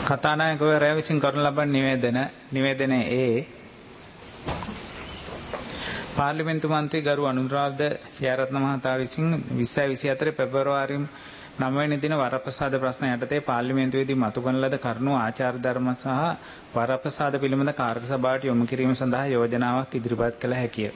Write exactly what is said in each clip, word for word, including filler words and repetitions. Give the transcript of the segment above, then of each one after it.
කතානායකවරයා විසින් කරන ලබන නිවේදන නිවේදනයේ ඒ පාර්ලිමේන්තු මන්ත්‍රී ගරු අනුරාධ යාරත්න මහතා විසින් විස්සයි විසිහතර පෙබරවාරි නවය වෙනි දින වරප්‍රසාද ප්‍රශ්න යටතේ පාර්ලිමේන්තුවේදී මතු කරන ලද කරුණු ආචාර ධර්ම සහ වරප්‍රසාද පිළිබඳ කාර්ය සභාවට යොමු කිරීම සඳහා යෝජනාවක් ඉදිරිපත් කළ හැකිය.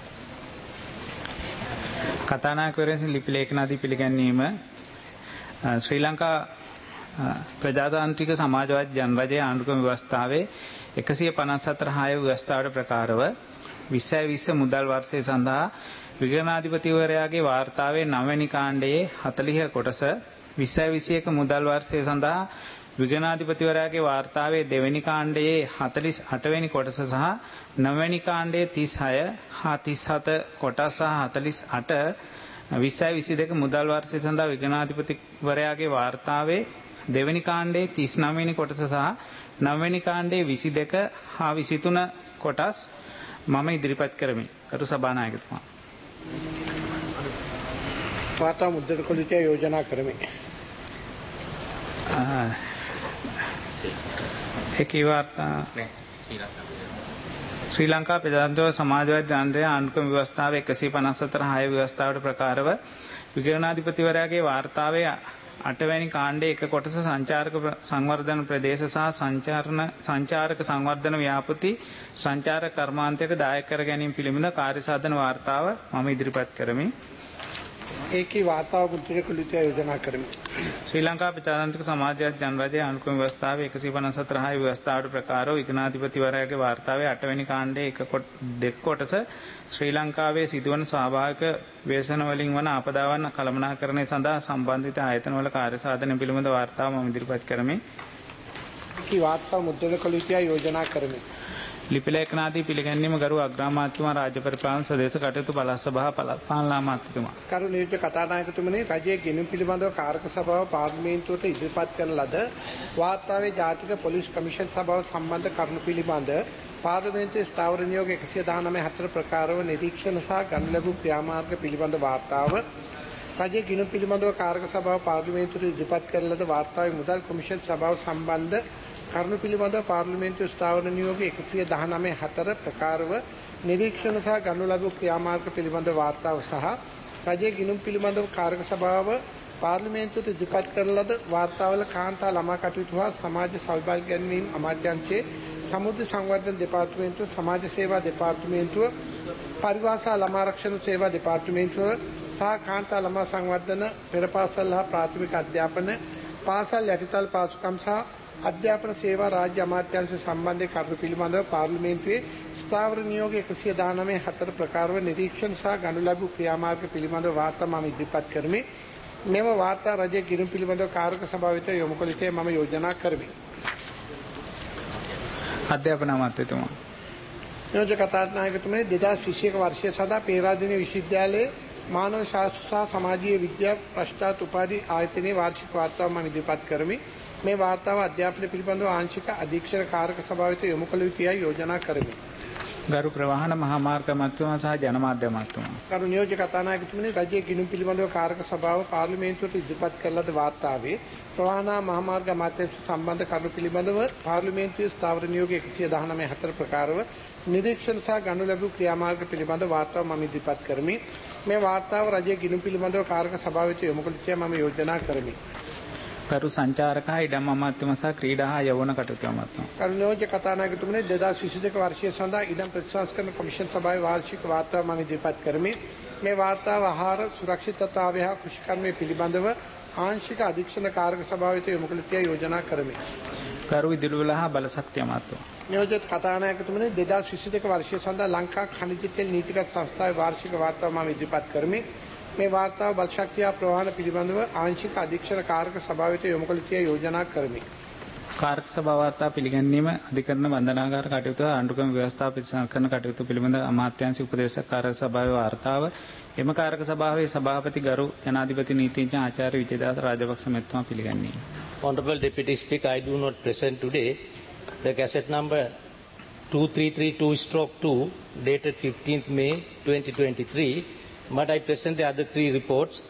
කතානායකවරයා විසින් ලිපි ලේඛනාදී පිළිගැන්වීම ශ්‍රී ලංකා ප්‍රජාතාන්ත්‍රික සමාජවාදී ජනරජයේ ආණ්ඩුක්‍රම ව්‍යවස්ථාවේ එකසිය පනස් හතර හය ව්‍යවස්ථාවට ප්‍රකාරව විස්සයි විස්ස මුදල් වර්ෂය සඳහා විගණාධිපතිවරයාගේ වාර්තාවේ නව වෙනි කාණ්ඩයේ හතළිහ කොටස විස්සයි විසිඑක මුදල් වර්ෂය සඳහා විගණාධිපතිවරයාගේ වාර්තාවේ දෙවැනි කාණ්ඩයේ හතළිස් අට වෙනි කොටස සහ නව වෙනි කාණ්ඩයේ තිස් හය හා තිස් හත කොටස් සහ හතළිස් අට විස්සයි විසිදෙක මුදල් වර්ෂය සඳහා විගණාධිපතිවරයාගේ වාර්තාවේ දෙවැනි කාණ්ඩයේ තිස් නව වෙනි කොටස සහ නව වෙනි කාණ්ඩයේ විසිදෙක හා විසිතුන කොටස් මම ඉදිරිපත් කරමි. කරු සභානායකතුමා. වාර්තා මුද්‍රණ කළ යෝජනා කරමි. එකී වාර්තා ශ්‍රී ලංකා ප්‍රජාතන්ත්‍ර සමාජවාදී ජනරජයේ ආණ්ඩුක්‍රම ව්‍යවස්ථාවේ එකසිය පනස් හතර හය ව්‍යවස්ථාවට ප්‍රකාරව විගණාධිපතිවරයාගේ වාර්තාවේ අටවැනි කාණ්ඩයේ එක කොටස සංචාරක සංවර්ධන ප්‍රදේශ සහ සංචාරණ සංචාරක සංවර්ධන ව්‍යාපෘති සංචාරක කර්මාන්තයට දායක කර ගැනීම පිළිබඳ කාර්ය සාධන වාර්තාව මම ඉදිරිපත් කරමි. ඒකී වාර්තාව මුද්‍රණය කළ යෝජනා කරමි. ශ්‍රී ලංකා ප්‍රජාතන්ත්‍රික සමාජවාදී ජනරජයේ ආණ්ඩුක්‍රම ව්‍යවස්ථාවේ එකසිය පනස් හතර හය ව්‍යවස්ථාවට ප්‍රකාරව විගණාධිපතිවරයාගේ වාර්තාවේ අටවැනි කාණ්ඩයේ එක දෙක කොටස ශ්‍රී ලංකාවේ සිදුවන ස්වාභාවික ව්‍යසන වලින් වන ආපදාවන් කළමනාකරණය සඳහා සම්බන්ධිත ආයතනවල කාර්ය සාධන පිළිබඳ වාර්තාව මම ඉදිරිපත් කරමි. ඒකී වාර්තාව මුද්‍රණය කළ යෝජනා කරමි. ලිපි ලේඛනාදී පිළිගැනීම ගරු අග්‍රාමාත්‍යතුමා රාජ්‍ය පරිපාලන සදේශ කටයුතු පළාත් සභාව පළාත් පාලන අමාත්‍යතුමා. කරු නියෝජ්‍ය කතානායකතුමනි රජයේ ගෙනුම් පිළිබඳව කාර්ක සභාව පාර්ලිමේන්තුවට ඉදිරිපත් කරන ලද වාර්තාවේ ජාතික පොලිස් කමිෂන් සභාව සම්බන්ධ කරුණු පිළිබඳ පාර්ලිමේන්තුවේ ස්ථාවර නියෝග එකසිය දහනවය හතර ප්‍රකාරව නිරීක්ෂණ සහ ගණන ලැබූ ක්‍රියාමාර්ග පිළිබඳ වාර්තාව රජයේ ගෙනුම් පිළිබඳව කාර්ක සභාව පාර්ලිමේන්තුවට ඉදිරිපත් කරන ලද වාර්තාවේ මුදල් කොමිෂන් සභාව සම්බන්ධ කරුණු පිළිබඳව පාර්ලිමේන්තුවේ ස්ථාවර නියෝග එකසිය දහනවය හතර ප්‍රකාරව නිරීක්ෂණ සහ ගණන ලැබූ ක්‍රියාමාර්ග පිළිබඳ වාර්තාව සහ රජයේ ගෙනුම් පිළිබඳව කාර්ක සභාව පාර්ලිමේන්තුවට ඉදිරිපත් කරන ලද වාර්තාවල කාන්තා ළමා කටයුතු හා සමාජ සෞභාග්‍ය ගැනීම අමාත්‍යාංශයේ සමුද්‍ර සංවර්ධන දෙපාර්තමේන්තුව සමාජ සේවා දෙපාර්තමේන්තුව පරිවාසා ළමා ආරක්ෂණ සේවා දෙපාර්තමේන්තුව සහ කාන්තා ළමා සංවර්ධන පෙරපාසල් හා ප්‍රාථමික අධ්‍යාපන පාසල් යටිතල පාසුකම් සහ අධ්‍යාපන සේවා රාජ්‍ය අමාත්‍යාංශ සම්බන්ධ කරුණු පිළිබඳව පාර්ලිමේන්තුවේ ස්ථාවර නියෝග එකසිය දහනවය හතර ප්‍රකාරව නිරීක්ෂණ සහ ගණන ලැබූ ක්‍රියාමාර්ග පිළිබඳව වාර්තා මම ඉදිරිපත් කරමි. මෙම වාර්තා රජයේ ගෙනුම් පිළිබඳව කාර්ක සභාව වෙත යොමු කළ යුතුයි මම යෝජනා කරමි. අධ්‍යාපන අමාත්‍යතුමා. නියෝජ්‍ය කතානායකතුමනි දෙදාස් විසිඑක වර්ෂය සඳහා පේරාදෙණිය විශ්වවිද්‍යාලයේ මානව ශාස්ත්‍ර සහ සමාජීය විද්‍යා පශ්චාත් උපාධි ආයතනයේ වාර්ෂික වාර්තාව මම ඉදිරිපත් කරමි. මේ වාර්තාව අධ්‍යාපන පිළිබඳව ආංශික අධීක්ෂණ කාරක සභාව වෙත යොමු කළ යුතුයි යෝජනා කරමි. ගරු ප්‍රවාහන මහා මාර්ග අමාත්‍යතුමා සහ ජනමාධ්‍ය අමාත්‍යතුමා. ගරු නියෝජ්‍ය කතානායකතුමනි රජයේ ගෙනුම් පිළිබඳව කාරක සභාව පාර්ලිමේන්තුවට ඉදිරිපත් කළ ලද වාර්තාවේ ප්‍රවාහන මහා මාර්ග අමාත්‍යාංශ සම්බන්ධ කරුණු පිළිබඳව පාර්ලිමේන්තුවේ ස්ථාවර නියෝග එකසිය දහනවය හතර ප්‍රකාරව නිරීක්ෂණ සහ ගණන ලැබූ ක්‍රියාමාර්ග පිළිබඳ වාර්තාව මම ඉදිරිපත් කරමි. මේ වාර්තාව රජයේ ගෙනුම් පිළිබඳව කාරක සභාව වෙත යොමු කළ යුතුයි මම යෝජනා කරමි. කරු සංචාරක හා ඉඩම් අමාත්‍යතුමා සහ ක්‍රීඩා හා යෞවන කටයුතු අමාත්‍යතුමා. කරු නියෝජ්‍ය කතානායකතුමනි දෙදාස් විසිදෙක වර්ෂය සඳහා ඉඩම් ප්‍රතිසංස්කරණ කොමිෂන් සභාවේ වාර්ෂික වාර්තාව මම ඉදිරිපත් කරමි. මේ වාර්තාව ආහාර සුරක්ෂිතතාවය හා කෘෂිකර්මය පිළිබඳව ආංශික අධීක්ෂණ කාර්ක සභාව වෙත යොමු කළ යුතුයි යෝජනා කරමි. කරු ඉදිරිවල හා බලශක්තිය අමාත්‍යතුමා. නියෝජ්‍ය කතානායකතුමනි දෙදාස් විසිදෙක වර්ෂය සඳහා ලංකා ඛනිජ තෙල් නීතිගත සංස්ථාවේ වාර්ෂික වාර්තාව මම ඉදිරිපත් කරමි. මේ වාර්තාව බලශක්තිය ප්‍රවාහන පිළිබඳව ආංශික අධීක්ෂණ කාර්ක සභාව වෙත යොමු කළ යුතුයි යෝජනා කරමි. කාර්ක සභාව වාර්තා පිළිගැනීම අධිකරණ බන්ධනාගාර කටයුතු ආණ්ඩුක්‍රම ව්‍යවස්ථාව ප්‍රතිසංස්කරණ කටයුතු පිළිබඳ අමාත්‍යාංශ උපදේශක කාර්ය සභාවේ වාර්තාව එම කාර්ක සභාවේ සභාපති ගරු ජනාධිපති නීතිඥ ආචාර්ය විජේදාස රාජපක්ෂ මහත්මයා පිළිගන්නේ. Honorable Deputy Speaker, I do not present today the Gazette number two three three two stroke two dated fifteenth May twenty twenty-three, but I present the other three reports.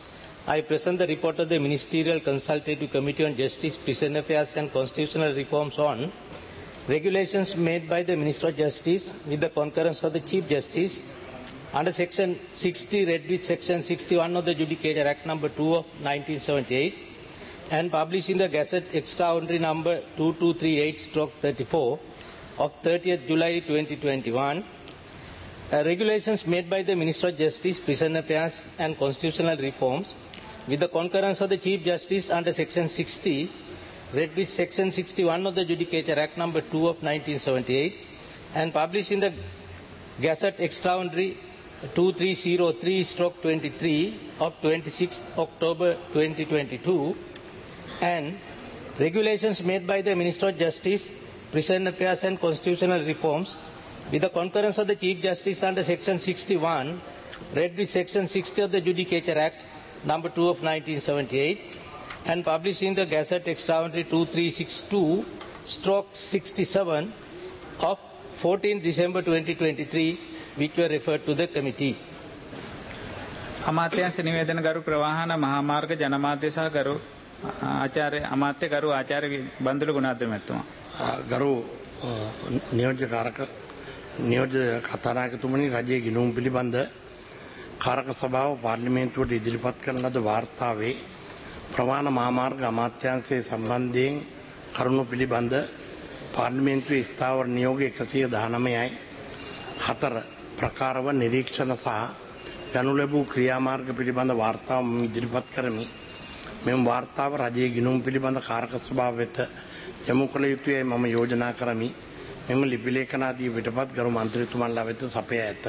I present the report of the Ministerial Consultative Committee on Justice, Prison Affairs and Constitutional Reforms on regulations made by the Minister of Justice with the concurrence of the Chief Justice under Section sixty, read with Section sixty-one of the Judicature Act number two of nineteen seventy-eight and published in the Gazette Extraordinary number two two three eight thirty-four of thirtieth July twenty twenty-one. Uh, regulations made by the Minister of Justice, Prison Affairs and Constitutional Reforms with the concurrence of the Chief Justice under Section sixty, read with Section sixty-one of the Judicature Act number two of nineteen seventy-eight and published in the Gazette Extraordinary two three zero three twenty-three of twenty-sixth October twenty twenty-two, and regulations made by the Minister of Justice, Prison Affairs and Constitutional Reforms with the concurrence of the Chief Justice under Section sixty-one, read with Section sixty of the Judicature Act number two of nineteen seventy-eight and published in the Gazette Extraordinary two three six two sixty-seven of fourteenth December twenty twenty-three, which were referred to the committee. අමාත්‍යංශ නිවේදන ගරු ප්‍රවාහන මහාමාර්ග ජනමාධ්‍ය සහ ගරු ආචාර්ය අමාත්‍ය ගරු ආචාර්ය බන්දුල ගුණාර්ද මැතිතුමා. ගරු නියෝජ්‍ය කාරක නියෝජ්‍ය කතානායකතුමනි, රජයේ ගිණුම් පිළිබඳ කාරක සභාව පාර්ලිමේන්තුවට ඉදිරිපත් කරන ලද වාර්තාවේ ප්‍රවාහන මහාමාර්ග අමාත්‍යාංශයේ සම්බන්ධයෙන් කරුණු පිළිබඳ පාර්ලිමේන්තුවේ ස්ථාවර නියෝග එකසිය දහනවයයි හතර ප්‍රකාරව නිරීක්ෂණ සහ ගනු ලැබූ ක්‍රියාමාර්ග පිළිබඳ වාර්තාව මම ඉදිරිපත් කරමි. මෙම වාර්තාව රජයේ ගිණුම් පිළිබඳ කාරක සභාව වෙත යොමු කළ යුතුයයි මම යෝජනා කරමි. මෙම ලිපි ලේඛනාදී පිටපත් ගරු මන්ත්‍රීතුමන්ලා වෙත සපයා ඇත.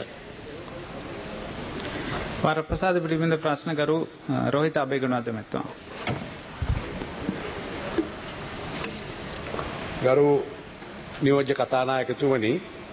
වරප්‍රසාද පිළිබඳ ප්‍රශ්න ගරු රෝහිත අබේගුණාර්ද මැතිතුමා. ගරු නියෝජ්‍ය කතානායකතුමනි,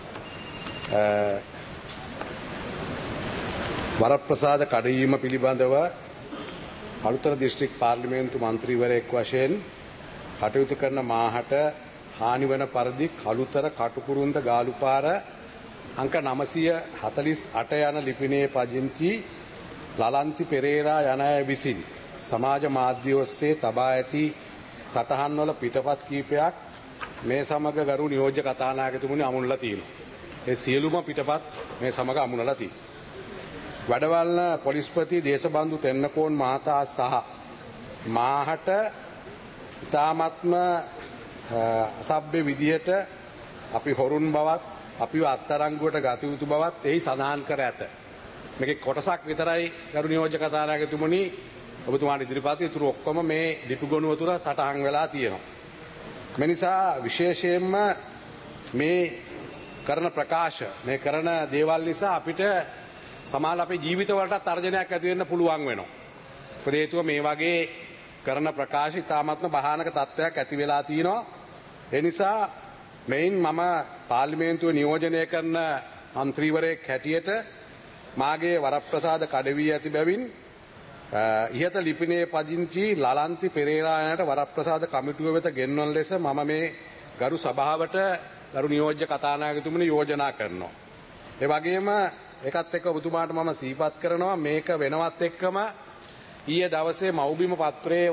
වරප්‍රසාද කඩවීම පිළිබඳව අලුතර දිස්ත්‍රික් පාර්ලිමේන්තු මන්ත්‍රීවරයෙක් වශයෙන් කටයුතු කරන මාහට හානි වන පරිදි කළුතර කටුකුරුන්ද ගාලුපාර අංක නවසිය හතළිස් අට යන ලිපිනයේ පදිංචි ලලන්ති පෙරේරා යන අය විසින් සමාජ මාධ්‍ය ඔස්සේ තබා ඇති සටහන්වල පිටපත් කීපයක් මේ සමග ගරු නියෝජ්‍ය කතානායකතුමනි අමුණලා තියෙනවා. ඒ සියලුම පිටපත් මේ සමග අමුණලා තියෙනවා. වැඩවල්න පොලිස්පති දේශබන්දු තෙන්නකෝන් මහතා සහ මාහට ඉතාමත්ම අසභ්‍ය විදිහට අපි හොරුන් බවත් අපිව අත්අඩංගුවට ගත යුතු බවත් එහි සඳහන් කර ඇත. මේකේ කොටසක් විතරයි ගරු නියෝජ්‍ය කතානායකතුමනි ඔබතුමාට ඉදිරිපත් ඉතුරු ඔක්කොම මේ ලිපි ගොනුව තුර සටහන් වෙලා තියෙනවා. මේ නිසා විශේෂයෙන්ම මේ කරන ප්‍රකාශ මේ කරන දේවල් නිසා අපිට සමාජ අපේ ජීවිතවලට තර්ජනයක් ඇති වෙන්න පුළුවන් වෙනවා. මොකද හේතුව මේ වගේ කරන ප්‍රකාශ ඉතාමත්ම භයානක තත්ත්වයක් ඇති වෙලා තියෙනවා. ඒ නිසා මෙයින් මම පාර්ලිමේන්තුව නියෝජනය කරන මන්ත්‍රීවරයෙක් හැටියට මාගේ වරප්‍රසාද කඩවී ඇති බැවින් ඉහත ලිපිනයේ පදිංචි ලලන්ති පෙරේරා යනට වරප්‍රසාද කමිටුව වෙත ගෙන්වන ලෙස මම මේ ගරු සභාවට ගරු නියෝජ්‍ය කතානායකතුමනි යෝජනා කරනවා. ඒ වගේම ඒකත් එක්ක ඔබතුමාට මම සිහිපත් කරනවා මේක වෙනවත් එක්කම ඊයේ දවසේ මව්බිම පත්‍රයේ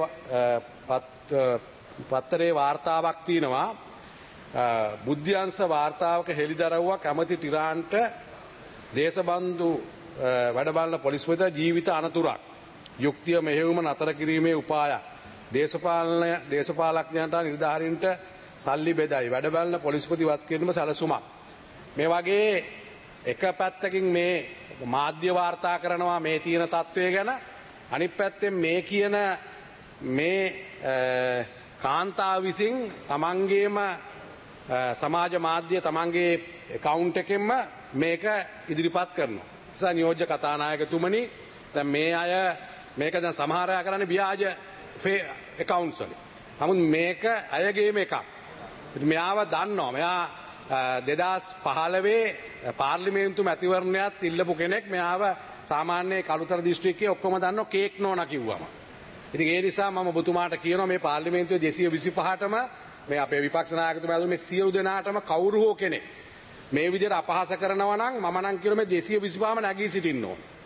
පත්තරේ වාර්තාවක් තියෙනවා. බුද්ධ්‍යංශ වාර්තාවක හෙළිදරව්වක් ඇමති ටිරාන්ට දේශබන්දු වැඩබලන පොලිස්පතිට ජීවිත අනතුරක් යුක්තිය මෙහෙයුම නතර කිරීමේ උපායක් දේශපාලන දේශපාලඥයන්ට නිලධාරීන්ට සල්ලි බෙදයි වැඩබලන පොලිස්පති වත් කිරීම සැලසුමක්. මේ වගේ එක පැත්තකින් මේ මාධ්‍ය වාර්තා කරනවා මේ තියෙන තත්ත්වය ගැන, අනිත් පැත්තෙන් මේ කියන මේ කාන්තාව විසින් තමන්ගේම සමාජ මාධ්‍ය තමන්ගේ account එකෙන්ම මේක ඉදිරිපත් කරනවා. නිසා නියෝජ්‍ය කතානායකතුමනි, දැන් මේ අය මේක දැන් සමහර අය කරන්නේ ව්‍යාජ accounts වලින්. නමුත් මේක අයගේම එකක්. ඉතින් මෙයාව දන්නවා. මෙයා දෙදහස් පහළොවේ පාර්ලිමේන්තු මැතිවරණයත් ඉල්ලපු කෙනෙක්. මෙයාව සාමාන්‍ය කළුතර දිස්ත්‍රික්කයේ ඔක්කොම දන්නවා කේක් නෝනා කිව්වම. ඉතින් ඒ නිසා මම ඔබතුමාට කියනවා මේ පාර්ලිමේන්තුවේ දෙසිය විසිපහටම මේ අපේ විපක්ෂ නායකතුමාලා මේ සියලු දෙනාටම කවුරු හෝ කෙනෙක් මේ විදිහට අපහාස කරනවා නම් මම නම් කියන මේ දෙසිය විසිපහම නැගී සිටින්න ඕන.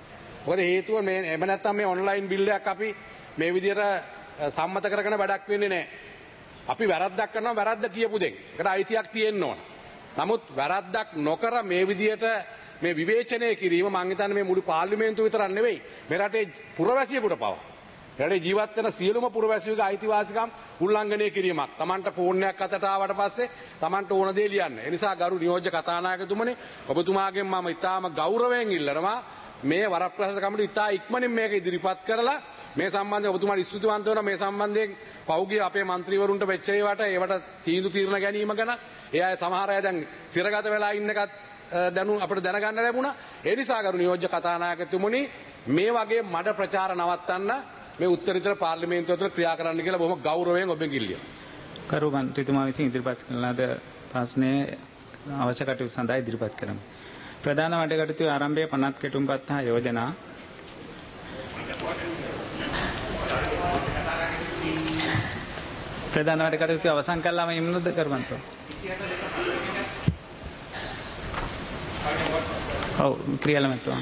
මොකද හේතුව මේ එහෙම නැත්නම් මේ ඔන්ලයින් බිල් එකක් අපි මේ විදිහට සම්මත කරගෙන වැඩක් වෙන්නේ නැහැ. අපි වැරද්දක් කරනවා වැරද්ද කියපු දෙයක්. ඒකට අයිතියක් තියෙන්න ඕන. නමුත් වැරද්දක් නොකර මේ විදිහට මේ විවේචනය කිරීම මං හිතන්නේ මේ මුළු පාර්ලිමේන්තුව විතරක් නෙවෙයි මේ රටේ පුරවැසියෙකුට පවා. රටේ ජීවත් වෙන සියලුම පුරවැසියෙකුගේ අයිතිවාසිකම් උල්ලංඝනය කිරීමක්. Tamanට ෆෝන් එකක් අතට ආවට පස්සේ Tamanට ඕන දේ ලියන්න. ඒ නිසා ගරු නියෝජ්‍ය කතානායකතුමනි ඔබතුමාගෙන් මම ඉතාම ගෞරවයෙන් ඉල්ලනවා මේ වරප්‍රශාසක කමිටුව ඉතා ඉක්මනින් මේක ඉදිරිපත් කරලා මේ සම්බන්ධයෙන් ඔබතුමාට ස්තුතිවන්ත වෙනවා මේ සම්බන්ධයෙන් පෞගිය අපේ മന്ത്രിවරුන්ට වෙච්ච ඒවට ඒවට තීන්දුව తీරන ගැනීම ගැන ඒ අය සමහර අය දැන් සිරගත වෙලා ඉන්න එකත් දැනු අපිට දැනගන්න ලැබුණා. ඒ නිසා ගරු නියෝජ්‍ය කතානායකතුමනි මේ වගේ මඩ ප්‍රචාර නවත්තන්න මේ උත්තරීතර පාර්ලිමේන්තුව තුළ ක්‍රියා කරන්න කියලා බොහොම ගෞරවයෙන් ඔබෙන් ඉල්ලිනවා. කරු මන්ත්‍රීතුමා විසින් ඉදිරිපත් කළ ලද ප්‍රශ්නයේ අවශ්‍ය කටයුතු සඳහා ඉදිරිපත් කරමු. ප්‍රධාන වැඩ කටයුතු ආරම්භයේ පනත් කෙටුම්පත් හා යෝජනා ප්‍රධාන වැඩ කටයුතු අවසන් කළාම ඉමුණුද කරුමන්තෝ? ඔව් ක්‍රියාලමතුමා.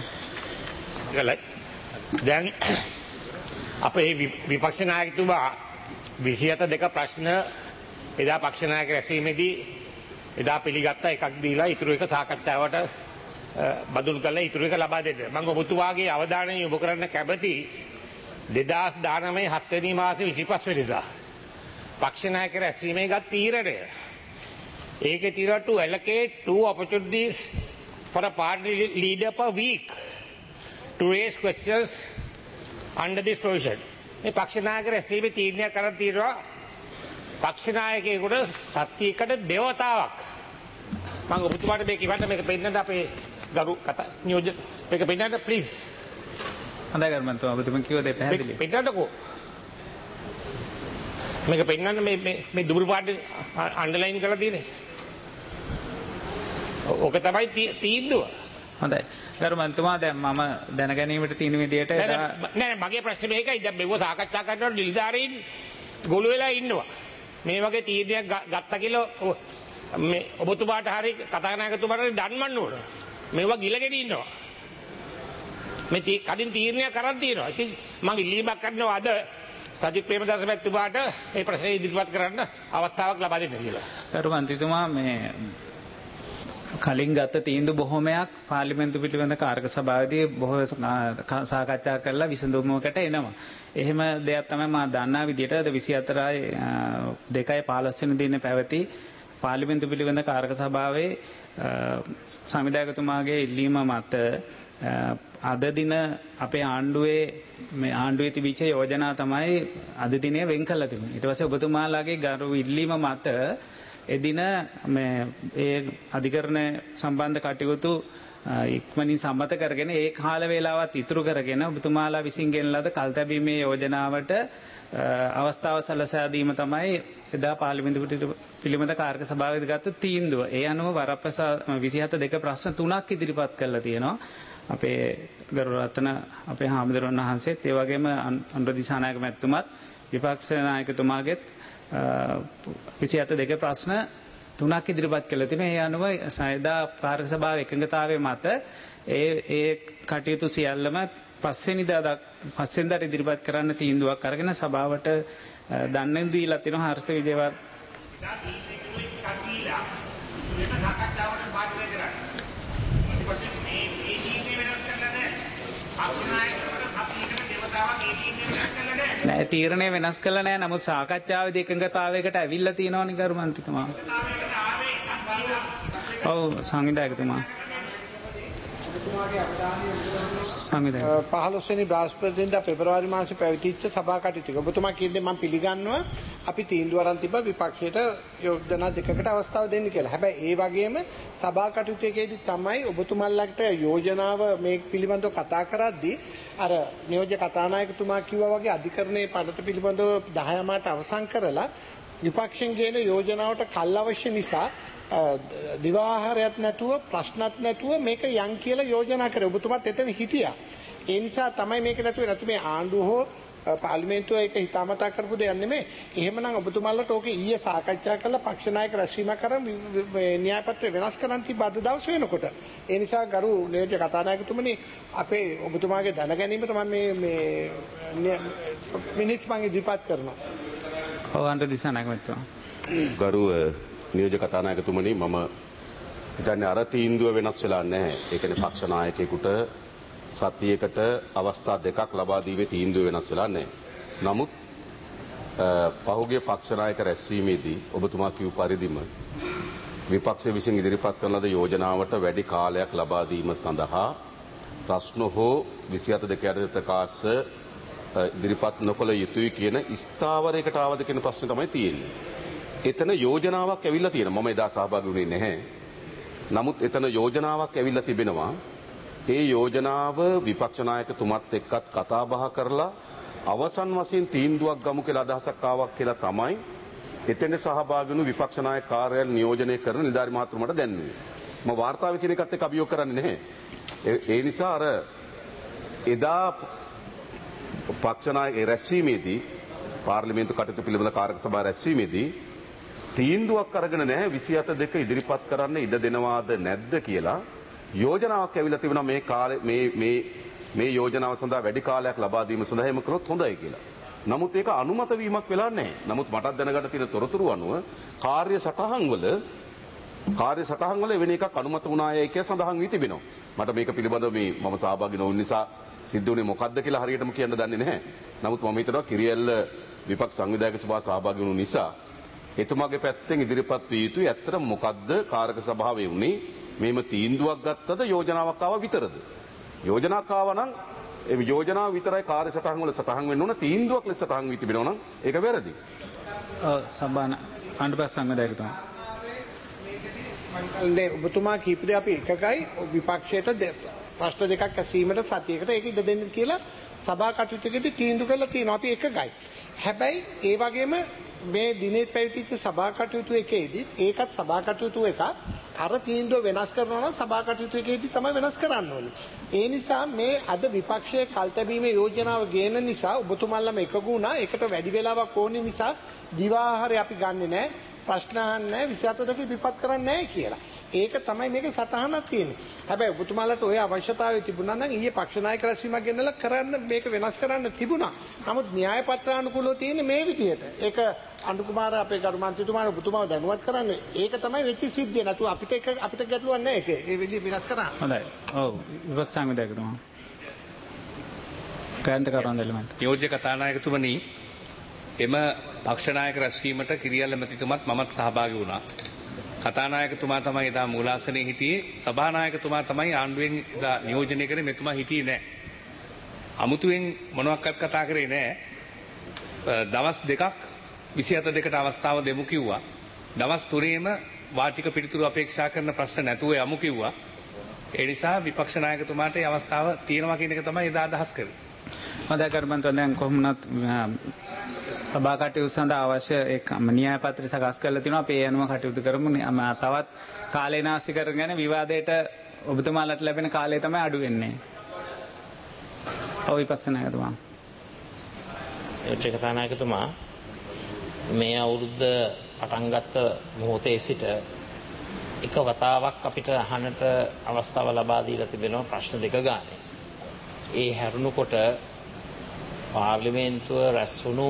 දැන් අපේ විපක්ෂ නායකතුමා විසිහත දෙක ප්‍රශ්න එදා පක්ෂ නායක රැස්වීමේදී එදා පිළිගත්ත එකක් දීලා ඉතුරු එක සාකච්ඡාවට බදුල් කරලා ඉතුරු එක ලබා දෙන්න. මම ඔබතුමාගේ අවධානය යොමු කරන්න කැමති දෙදාස් දානමය හත්වෙනි මාසේ විසිපස් වෙනිදා පක්ෂ නායක රැස්වීමේ ගත් තීරණය. ඒකේ තීරණ to allocate two opportunities for a party leader per week to raise questions under this provision. මේ පක්ෂ නායක රැස්වීමේ තීරණය කරන් තියෙනවා පක්ෂ නායකයෙකුට සත්‍යයකට දේවතාවක්. මම ඔබතුමාට මේක ඉවන්න මේක පෙන්නන්න අපේ ගරු කතා නියෝජ්‍ය මේක පෙන්නන්න ප්ලීස්. හොඳයි කරුමන්තෝ ඔබතුමා කිව්ව දේ පැහැදිලි. පෙන්නන්නකෝ. මේක පෙන්නන්න මේ මේ මේ දුබුරු පාට අන්ඩර්ලයින් කරලා තියෙන්නේ. ඕක තමයි තීන්දුව. හොඳයි. කරුමන්තුමා දැන් මම දැනගැනීමට තියෙන විදියට නෑ නෑ මගේ ප්‍රශ්නේ මේකයි. දැන් මේව සාකච්ඡා කරනකොට නිලධාරීන් ගොළු වෙලා ඉන්නවා. මේ වගේ තීරණයක් ගත්තා කියලා මේ ඔබතුමාට හරි කතානායකතුමාට හරි දන්වන්න ඕන. මේවා ගිලගෙන ඉන්නවා. මේ කඩින් තීරණයක් කරන් තියෙනවා. ඉතින් මම ඉල්ලීමක් කරනවා අද සජිත් ප්‍රේමදාස මැතිතුමාට මේ ප්‍රශ්නේ ඉදිරිපත් කරන්න අවස්ථාවක් ලබා දෙන්න කියලා. කරුමන්ත්‍රීතුමා මේ කලින් ගත තීන්දුව බොහොමයක් පාර්ලිමේන්තු පිළිබඳ කාර්ක සභාවේදී බොහෝ සාකච්ඡා කරලා විසඳුමකට එනවා. එහෙම දෙයක් තමයි මම දන්නා විදිහට විසි හතරයි දෙකයි පහළොස් වෙනි දිනේ පැවති පාර්ලිමේන්තු පිළිබඳ කාර්ක සභාවේ සංවිධායකතුමාගේ ඉල්ලීම මත අද දින අපේ ආණ්ඩුවේ මේ ආණ්ඩුවේ තිබිච්ච යෝජනා තමයි අද දිනේ වෙන් කළා තිබුණේ. ඊට පස්සේ ඔබතුමාලාගේ ගරු ඉල්ලීම මත එදින මේ ඒ අධිකරණ සම්බන්ධ කටයුතු ඉක්මනින් සම්මත කරගෙන ඒ කාල වේලාවත් ඉතුරු කරගෙන ඔබතුමාලා විසින් ගෙන ලද කල්තැබීමේ යෝජනාවට අවස්ථාව සලසා දීම තමයි එදා පාර්ලිමේන්තු පිළිබඳ කාර්ක සභාවේදී ගත්ත තීන්දුව. ඒ අනුව වරප්‍රසාද විසිහත දෙක ප්‍රශ්න තුනක් ඉදිරිපත් කරලා තියෙනවා. අපේ ගරු රත්න අපේ හාමුදුරුවෝ වහන්සේත් ඒ වගේම අනුර දිසානායක මැතිතුමත් විපක්ෂ නායකතුමාගෙත් විසිහත දෙක ප්‍රශ්න තුනක් ඉදිරිපත් කළ තිබෙනවා. ඒ අනුව සයදා කාර්ක සභාවේ එකඟතාවයේ මත ඒ ඒ කටයුතු සියල්ලම පස්වෙනිදා පස්වෙනිදාට ඉදිරිපත් කරන්න තීන්දුවක් අරගෙන සභාවට දන්වන්න දීලා තිනවා. හර්ෂ විජේවර්ධන නෑ තීරණය වෙනස් කළා නෑ. නමුත් සාකච්ඡාවේදී එකඟතාවයකට ඇවිල්ලා තියෙනවනේ ගරු මන්ත්‍රීතුමා. ඔව් සංවිධායකතුමා. පහළොස් වෙනි බ්‍රහස්පතින්දා පෙබරවාරි මාසේ පැවතිච්ච සභා කටයුතු. ඔබතුමා කියන්නේ මම පිළිගන්නවා අපි තීන්දුව අරන් තිබ්බා විපක්ෂයට යෝජනා දෙකකට අවස්ථාව දෙන්න කියලා. හැබැයි ඒ වගේම සභා කටයුතුකේදී තමයි ඔබතුමාලට යෝජනාව මේ පිළිබඳව කතා කරද්දී අර නියෝජ්‍ය කතානායකතුමා කිව්වා වගේ අධිකරණයේ පනත පිළිබඳව දහය මාට අවසන් කරලා විපක්ෂෙන් ගේන යෝජනාවට කල් අවශ්‍ය නිසා දිවාහාරයක් නැතුව ප්‍රශ්නත් නැතුව මේක යන් කියලා යෝජනා කරේ. ඔබතුමාත් එතන හිටියා. ඒ නිසා තමයි මේක නැතුවේ. නැතු මේ ආණ්ඩුව හෝ පාර්ලිමේන්තුව ඒක හිතාමතා කරපු දෙයක් නෙමෙයි. එහෙමනම් ඔබතුමාලට ඕකේ ඊයේ සාකච්ඡා කළා පක්ෂ නායක රැස්වීමක් කරන් න්‍යාය පත්‍රය වෙනස් කරන්න තිබ්බ අද දවස් වෙනකොට. ඒ නිසා ගරු නියෝජ්‍ය කතානායකතුමනි අපේ ඔබතුමාගේ දැන ගැනීමට මම මේ මේ මිනිත්ස් මම ඉදිරිපත් කරනවා. ඔව් අන්ට දිසානායක මහත්මයා. ගරු නියෝජ්‍ය කතානායකතුමනි මම හිතන්නේ අර තීන්දුව වෙනස් වෙලා නැහැ. ඒ කියන්නේ පක්ෂ නායකයෙකුට සතියකට අවස්ථා දෙකක් ලබා දීමේ තීන්දුව වෙනස් වෙලා නැහැ. නමුත් පහුගිය පක්ෂ නායක රැස්වීමේදී ඔබතුමා කිව් පරිදිම විපක්ෂ විසින් ඉදිරිපත් කරන ලද යෝජනාවට වැඩි කාලයක් ලබා දීම සඳහා ප්‍රශ්න හෝ විසිහත දෙක යටතේ ප්‍රකාශ ඉදිරිපත් නොකළ යුතුයි කියන ස්ථාවරයකට ආවද කියන ප්‍රශ්නේ තමයි තියෙන්නේ. එතන යෝජනාවක් ඇවිල්ලා තියෙනවා. මම එදා සහභාගී වුණේ නැහැ. නමුත් එතන යෝජනාවක් ඇවිල්ලා තිබෙනවා. ඒ යෝජනාව විපක්ෂ නායකතුමත් එක්කත් කතා බහ කරලා අවසන් වශයෙන් තීන්දුවක් ගමු කියලා අදහසක් ආවක් කියලා තමයි එතෙන් සහභාගී වුණු විපක්ෂ නායක කාර්යාලය නියෝජනය කරන නිලධාරි මහතුමාට දැන්වන්නේ. මම වාර්තාවේ කියන එකත් එක්ක අභියෝග කරන්නේ නැහැ. ඒ නිසා අර එදා පක්ෂ නායක රැස්වීමේදී පාර්ලිමේන්තු කටයුතු පිළිබඳ කාර්යක සභාව රැස්වීමේදී තීන්දුවක් අරගෙන නැහැ විසිහත දෙක ඉදිරිපත් කරන්න ඉඩ දෙනවාද නැද්ද කියලා යෝජනාවක් ඇවිල්ලා තිබුණා මේ කාලේ මේ මේ මේ යෝජනාව සඳහා වැඩි කාලයක් ලබා දීම සඳහා එම කළොත් හොඳයි කියලා. නමුත් ඒක අනුමත වීමක් වෙලා නැහැ. නමුත් මටත් දැනගන්න තියෙන තොරතුරු අනුව කාර්ය සටහන් වල කාර්ය සටහන් වල වෙන එකක් අනුමත වුණායයි කියලා සඳහන් වී තිබෙනවා. මට මේක පිළිබඳව මේ මම සහභාගී නොවුන නිසා සිද්ධ වුණේ මොකද්ද කියලා හරියටම කියන්න දන්නේ නැහැ. නමුත් මම හිතනවා කිරියල්ල විපක්ෂ සංවිධායක සභාව සහභාගී වුණු නිසා එතුමාගේ පැත්තෙන් ඉදිරිපත් විය යුතුයි. ඇත්තටම මොකද්ද කාර්ක සභාවේ වුණේ? මේම තීන්දුවක් ගත්තද යෝජනාවක් ආවා විතරද? යෝජනාවක් ආවා නම් ඒ යෝජනාව විතරයි කාර්ය සටහන් වල සටහන් වෙන්න ඕන. තීන්දුවක් ලෙස සටහන් වී තිබෙනවා නම් ඒක වැරදි. ඔව් සභාන අනුපස් සංවිධායකතුමා. දැන් ඔබතුමා කීපදේ අපි එකකයි විපක්ෂයට ප්‍රශ්න දෙකක් ඇසීමට සතියකට ඒක ඉඩ දෙන්න කියලා සභා කටයුතුකදී තීන්දුව කරලා තියෙනවා. අපි එකකයි. හැබැයි ඒ වගේම මේ දිනෙත් පැවතිච්ච සභා කටයුතු එකේදී ඒකත් සභා කටයුතු එකක් අර තීන්දුව වෙනස් කරනවා නම් සභා කටයුතු එකේදී තමයි වෙනස් කරන්න ඕනේ. ඒ නිසා මේ අද විපක්ෂයේ කල්තැබීමේ යෝජනාව ගේන නිසා ඔබතුමාලම එකගු වුණා. ඒකට වැඩි වෙලාවක් ඕනේ නිසා දිවාහාරය අපි ගන්නෙ නැහැ. ප්‍රශ්න අහන්නේ නැහැ. විසිහත දෙක ඉදිරිපත් කරන්නේ නැහැ කියලා. ඒක තමයි මේකේ සටහනක් තියෙන්නේ. හැබැයි ඔබතුමාලට ওই අවශ්‍යතාවය තිබුණා නම් ඊයේ පක්ෂ නායක රැස්වීමක් ගෙනලා කරන්න මේක වෙනස් කරන්න තිබුණා. නමුත් න්‍යාය පත්‍රානුකූලව තියෙන්නේ මේ විදිහට. ඒක අනුර කුමාර අපේ ගරු මන්ත්‍රීතුමාට ඔබතුමාව දැනුවත් කරන්නේ. ඒක තමයි වෙච්ච සිද්ධිය. නැතු අපිට එක අපිට ගැටලුවක් නැහැ ඒක. ඒ වෙලිය වෙනස් කරා. හොඳයි. ඔව් විපක්ෂ සංවිධායකතුමා. කාන්ත කරවන්දලමන්ත. නියෝජ්‍ය කතානායකතුමනි එම පක්ෂ නායක රැස්වීමට කිරියල්ල මැතිතුමත් මමත් සහභාගී වුණා. කතානායකතුමා තමයි එදා මූලාසනයේ හිටියේ. සභානායකතුමා තමයි ආණ්ඩුවෙන් එදා නියෝජනය කරේ. මෙතුමා හිටියේ නැහැ. අමුතුවෙන් මොනවත්වත් කතා කරේ නැහැ. දවස් දෙකක් විසිහත දෙකට අවස්ථාව දෙමු කිව්වා. දවස් තුනේම වාචික පිළිතුරු අපේක්ෂා කරන ප්‍රශ්න නැතුව යමු කිව්වා. ඒ නිසා විපක්ෂ නායකතුමාට මේ අවස්ථාව තියෙනවා කියන එක තමයි එදා අදහස් කරේ. හොඳයි කර්මන්ත දැන් කොහොමනත් සභා කටයුතු සඳහා අවශ්‍ය ඒ න්‍යාය පත්‍රය සකස් කරලා තිනවා. අපි ඒ අනුව කටයුතු කරමු. තවත් කාලේ නාස්ති කරගෙන විවාදයට ඔබතුමාලට ලැබෙන කාලය තමයි අඩු වෙන්නේ. ඔව් විපක්ෂ නායකතුමා. ඒ කතානායකතුමා මේ අවුරුද්ද පටන් ගත්ත මොහොතේ සිට එක වතාවක් අපිට අහන්නට අවස්ථාව ලබා දීලා තිබෙනවා ප්‍රශ්න දෙක ගානේ. ඒ හැරුණකොට පාර්ලිමේන්තුව රැස් වුණු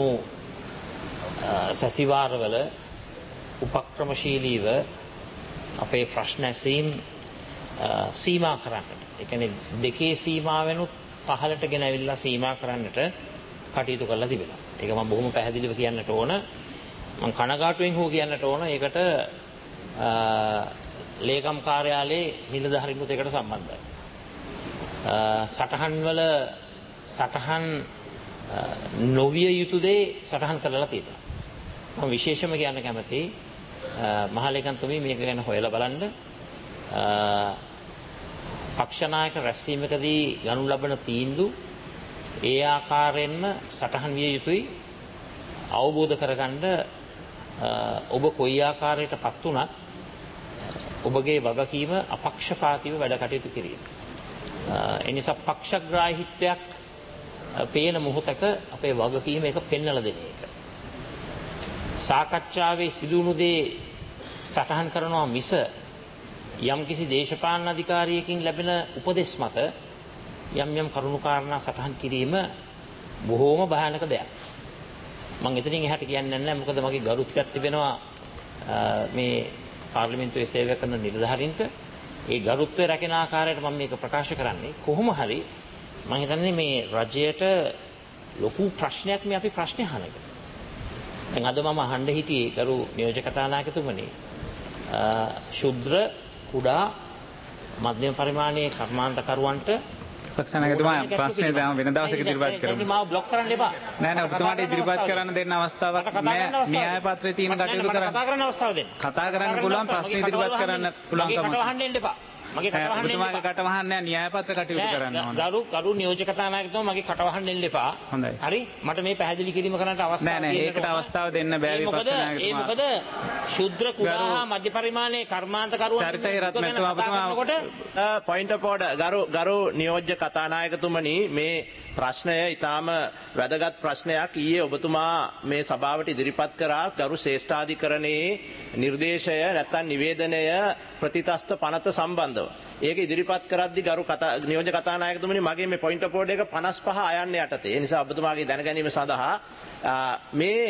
සැසිවාරවල උපක්‍රමශීලීව අපේ ප්‍රශ්න ඇසීම් සීමා කරන්නට. ඒ කියන්නේ දෙකේ සීමාවෙනුත් පහළට ගෙනවිලා සීමා කරන්නට කටයුතු කරලා තිබෙනවා. ඒක මම බොහොම පැහැදිලිව කියන්නට ඕන. මම කනගාටුවෙන් හෝ කියන්නට ඕන. ඒකට ලේකම් කාර්යාලයේ නිලධාරීනුත් ඒකට සම්බන්ධයි. සටහන් වල සටහන් නොවිය යුතු දේ සටහන් කරලා තියෙනවා. මම විශේෂම කියන්න කැමතියි මහලේකම්තුමී මේක ගැන හොයලා බලන්න. පක්ෂ නායක රැස්වීමකදී ගනු ලබන තීන්දුව ඒ ආකාරයෙන්ම සටහන් විය යුතුයි. අවබෝධ කරගන්න ඔබ කොයි ආකාරයකටපත් වුණත් ඔබගේ වගකීම අපක්ෂපාතීව වැඩ කටයුතු කිරීම. ඒ නිසා පක්ෂග්‍රාහීත්වයක් පේන මොහොතක අපේ වගකීම එක පෙන්වලා දෙන එක. සාකච්ඡාවේ සිදුණු දේ සටහන් කරනවා මිස යම්කිසි දේශපාලන අධිකාරියකින් ලැබෙන උපදෙස් මත යම් යම් කරුණු කාරණා සටහන් කිරීම බොහෝම භයානක දෙයක්. මම එතනින් එහාට කියන්නේ නැහැ මොකද මගේ ගරුත්වයක් තිබෙනවා මේ පාර්ලිමේන්තුවේ සේවය කරන නිලධාරීන්ට. ඒ ගරුත්වය රැකෙන ආකාරයට මම මේක ප්‍රකාශ කරන්නේ. කොහොම හරි මම හිතන්නේ මේ රජයට ලොකු ප්‍රශ්නයක් මේ අපි ප්‍රශ්න අහන එක. දැන් අද මම අහන්න හිටියේ ගරු නියෝජ්‍ය කතානායකතුමනි ශුද්‍ර කුඩා මධ්‍යම පරිමාණයේ කර්මාන්තකරුවන්ට පක්ෂනායකතුමා ප්‍රශ්නේ දැන් වෙන දවසක ඉදිරිපත් කරමු. දැන් මාව બ્લોක් කරන්න එපා. නෑ නෑ ඔබතුමාට ඉදිරිපත් කරන්න දෙන්න අවස්ථාවක් නෑ. න්‍යාය පත්‍රයේ තියෙන කටයුතු කරන්න. කතා කරන්න අවස්ථාව දෙන්න. කතා කරන්න පුළුවන් ප්‍රශ්න ඉදිරිපත් කරන්න පුළුවන් කම. මගේ කට වහන්න එන්න එපා. මගේ කට වහන්න එන්න එපා. ඔබතුමාගේ කට වහන්න නෑ න්‍යාය පත්‍ර කටයුතු කරන්න ඕන. ගරු ගරු නියෝජ්‍ය කතානායකතුමා මගේ කට වහන්න එන්න එපා. හොඳයි. හරි මට මේ පැහැදිලි කිරීම කරන්නට අවස්ථාවක් නෑ නෑ ඒකට අවස්ථාව දෙන්න බෑ විපක්ෂනායකතුමා. ඒ මොකද ශුද්‍ර කුඩා හා මධ්‍ය පරිමාණයේ කර්මාන්තකරුවන් චරිතය රත්නතුමා ඔබතුමා පොයින්ට් ඔෆ් ඕඩර් ගරු ගරු නියෝජ්‍ය කතානායකතුමනි මේ ප්‍රශ්නය ඊටාම වැදගත් ප්‍රශ්නයක්. ඊයේ ඔබතුමා මේ සභාවට ඉදිරිපත් කරා ගරු ශ්‍රේෂ්ඨාධිකරණයේ නිර්දේශය නැත්නම් නිවේදනය ප්‍රතිතස්ත පනත සම්බන්ධව. ඒක ඉදිරිපත් කරද්දී ගරු නියෝජ්‍ය කතානායකතුමනි මගේ මේ පොයින්ට් ඔෆ් ඕඩර් එක පනස් පහ අයන්න යටතේ. ඒ නිසා ඔබතුමාගේ දැනගැනීම සඳහා මේ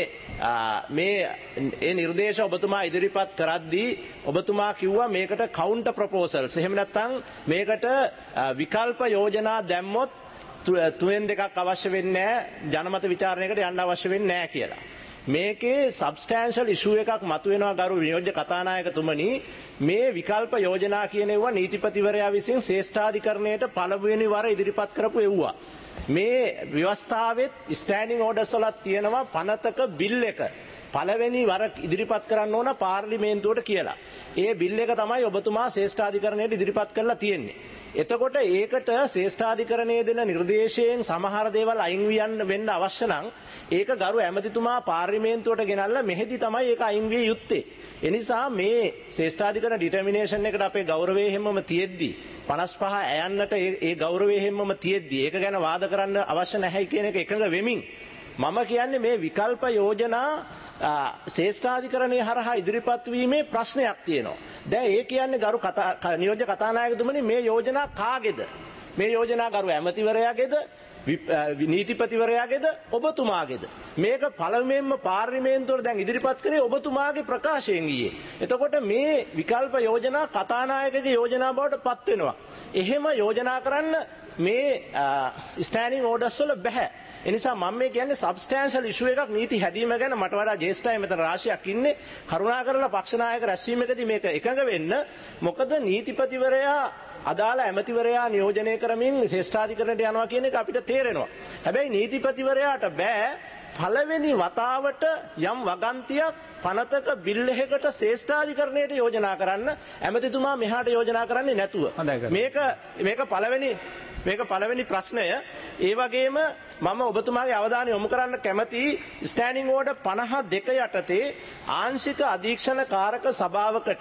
මේ ඒ නිර්දේශ ඔබතුමා ඉදිරිපත් කරද්දී ඔබතුමා කිව්වා මේකට කවුන්ටර් ප්‍රොපෝසල්ස් එහෙම නැත්නම් මේකට විකල්ප යෝජනා දැම්මොත් තුනෙන් දෙකක් අවශ්‍ය වෙන්නේ නැහැ ජනමත විචාරණයකට යන්න අවශ්‍ය වෙන්නේ නැහැ කියලා. මේකේ සබ්ස්ටැන්ෂල් ඉෂුව එකක් මතුවෙනවා ගරු නියෝජ්‍ය කතානායකතුමනි. මේ විකල්ප යෝජනා කියන ඒවා නීතිපතිවරයා විසින් ශ්‍රේෂ්ඨාධිකරණයට පළමුවෙනි වර ඉදිරිපත් කරපු ඒවා. මේ ව්‍යවස්ථාවෙත් ස්ටෑන්ඩින් ඕඩර්ස් වලත් තියෙනවා පනතක බිල් එක පළවෙනි වර ඉදිරිපත් කරන්න ඕන පාර්ලිමේන්තුවට කියලා. ඒ බිල් එක තමයි ඔබතුමා ශ්‍රේෂ්ඨාධිකරණයට ඉදිරිපත් කරලා තියෙන්නේ. එතකොට ඒකට ශ්‍රේෂ්ඨාධිකරණයේ දෙන නිර්දේශයෙන් සමහර දේවල් අයින් වියන්න වෙන්න අවශ්‍ය නම් ඒක ගරු ඇමතිතුමා පාර්ලිමේන්තුවට ගෙනල්ලා මෙහෙදි තමයි ඒක අයින් විය යුත්තේ. ඒ නිසා මේ ශ්‍රේෂ්ඨාධිකරණ ඩිටර්මිනේෂන් එකට අපේ ගෞරවය හැමම තියෙද්දි පනස් පහ ඇයන්නට ඒ ගෞරවය හැමම තියෙද්දි ඒක ගැන වාද කරන්න අවශ්‍ය නැහැ කියන එක එකඟ වෙමින් මම කියන්නේ මේ විකල්ප යෝජනා ශ්‍රේෂ්ඨාධිකරණයේ හරහා ඉදිරිපත් වීමේ ප්‍රශ්නයක් තියෙනවා. දැන් ඒ කියන්නේ ගරු නියෝජ්‍ය කතානායකතුමනි මේ යෝජනා කාගේද? මේ යෝජනා ගරු ඇමතිවරයාගේද? නීතිපතිවරයාගේද? ඔබතුමාගේද? මේක පළමුවෙන්ම පාර්ලිමේන්තුවට දැන් ඉදිරිපත් කරේ ඔබතුමාගේ ප්‍රකාශයෙන් ගියේ. එතකොට මේ විකල්ප යෝජනා කතානායකගේ යෝජනා බවට පත් වෙනවා. එහෙම යෝජනා කරන්න මේ ස්ටෑන්ඩින් ඕඩර්ස් වල බෑ. එනිසා මම මේ කියන්නේ සබ්ස්ටැන්ෂල් ඉෂුව එකක් නීති හැදීම ගැන මට වඩා ජේෂ්ඨයි මෙතන රාශියක් ඉන්නේ. කරුණාකරලා පක්ෂ නායක රැස්වීමකදී මේක එකඟ වෙන්න. මොකද නීතිපතිවරයා අදාළ ඇමතිවරයා නියෝජනය කරමින් ශ්‍රේෂ්ඨාධිකරණයට යනවා කියන එක අපිට තේරෙනවා. හැබැයි නීතිපතිවරයාට බෑ පළවෙනි වතාවට යම් වගන්තියක් පනතක බිල් එකකට ශ්‍රේෂ්ඨාධිකරණයට යෝජනා කරන්න ඇමතිතුමා මෙහාට යෝජනා කරන්නේ නැතුව. මේක මේක පළවෙනි මේක පළවෙනි ප්‍රශ්නය. ඒ වගේම මම ඔබතුමාගේ අවධානය යොමු කරන්න කැමති ස්ටෑන්ඩින් ඕඩර් පනහ දෙක යටතේ ආංශික අධීක්ෂණ කාරක සභාවකට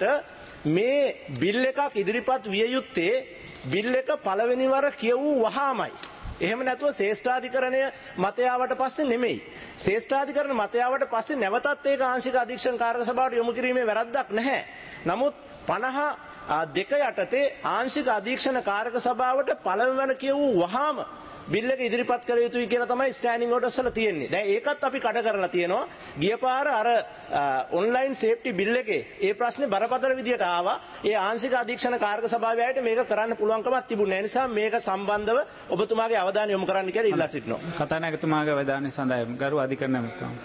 මේ බිල් එකක් ඉදිරිපත් විය යුත්තේ බිල් එක පළවෙනි වර කියවූ වහාමයි. එහෙම නැතුව ශ්‍රේෂ්ඨාධිකරණය මතයාවට පස්සේ නෙමෙයි. ශ්‍රේෂ්ඨාධිකරණ මතයාවට පස්සේ නැවතත් ඒක ආංශික අධීක්ෂණ කාරක සභාවට යොමු කිරීමේ වැරද්දක් නැහැ. නමුත් පනහ දෙක යටතේ ආංශික අධීක්ෂණ කාරක සභාවට පළවෙනි වර කියවූ වහාම බිල් එක ඉදිරිපත් කළ යුතුයි කියලා තමයි ස්ටෑන්ඩින් ඕඩර්ස් වල තියෙන්නේ. දැන් ඒකත් අපි කඩ කරලා තියෙනවා. ගිය පාර අර ඔන්ලයින් සේෆ්ටි බිල් එකේ ඒ ප්‍රශ්නේ බරපතල විදියට ආවා. ඒ ආංශික අධීක්ෂණ කාරක සභාවේ අයට මේක කරන්න පුළුවන්කමක් තිබුණේ නැහැ. නිසා මේක සම්බන්ධව ඔබතුමාගේ අවධානය යොමු කරන්න කියලා ඉල්ලා සිටිනවා. කතානායකතුමාගේ අවධානය සඳහා ගරු අධිකරණ ඇමතුමා.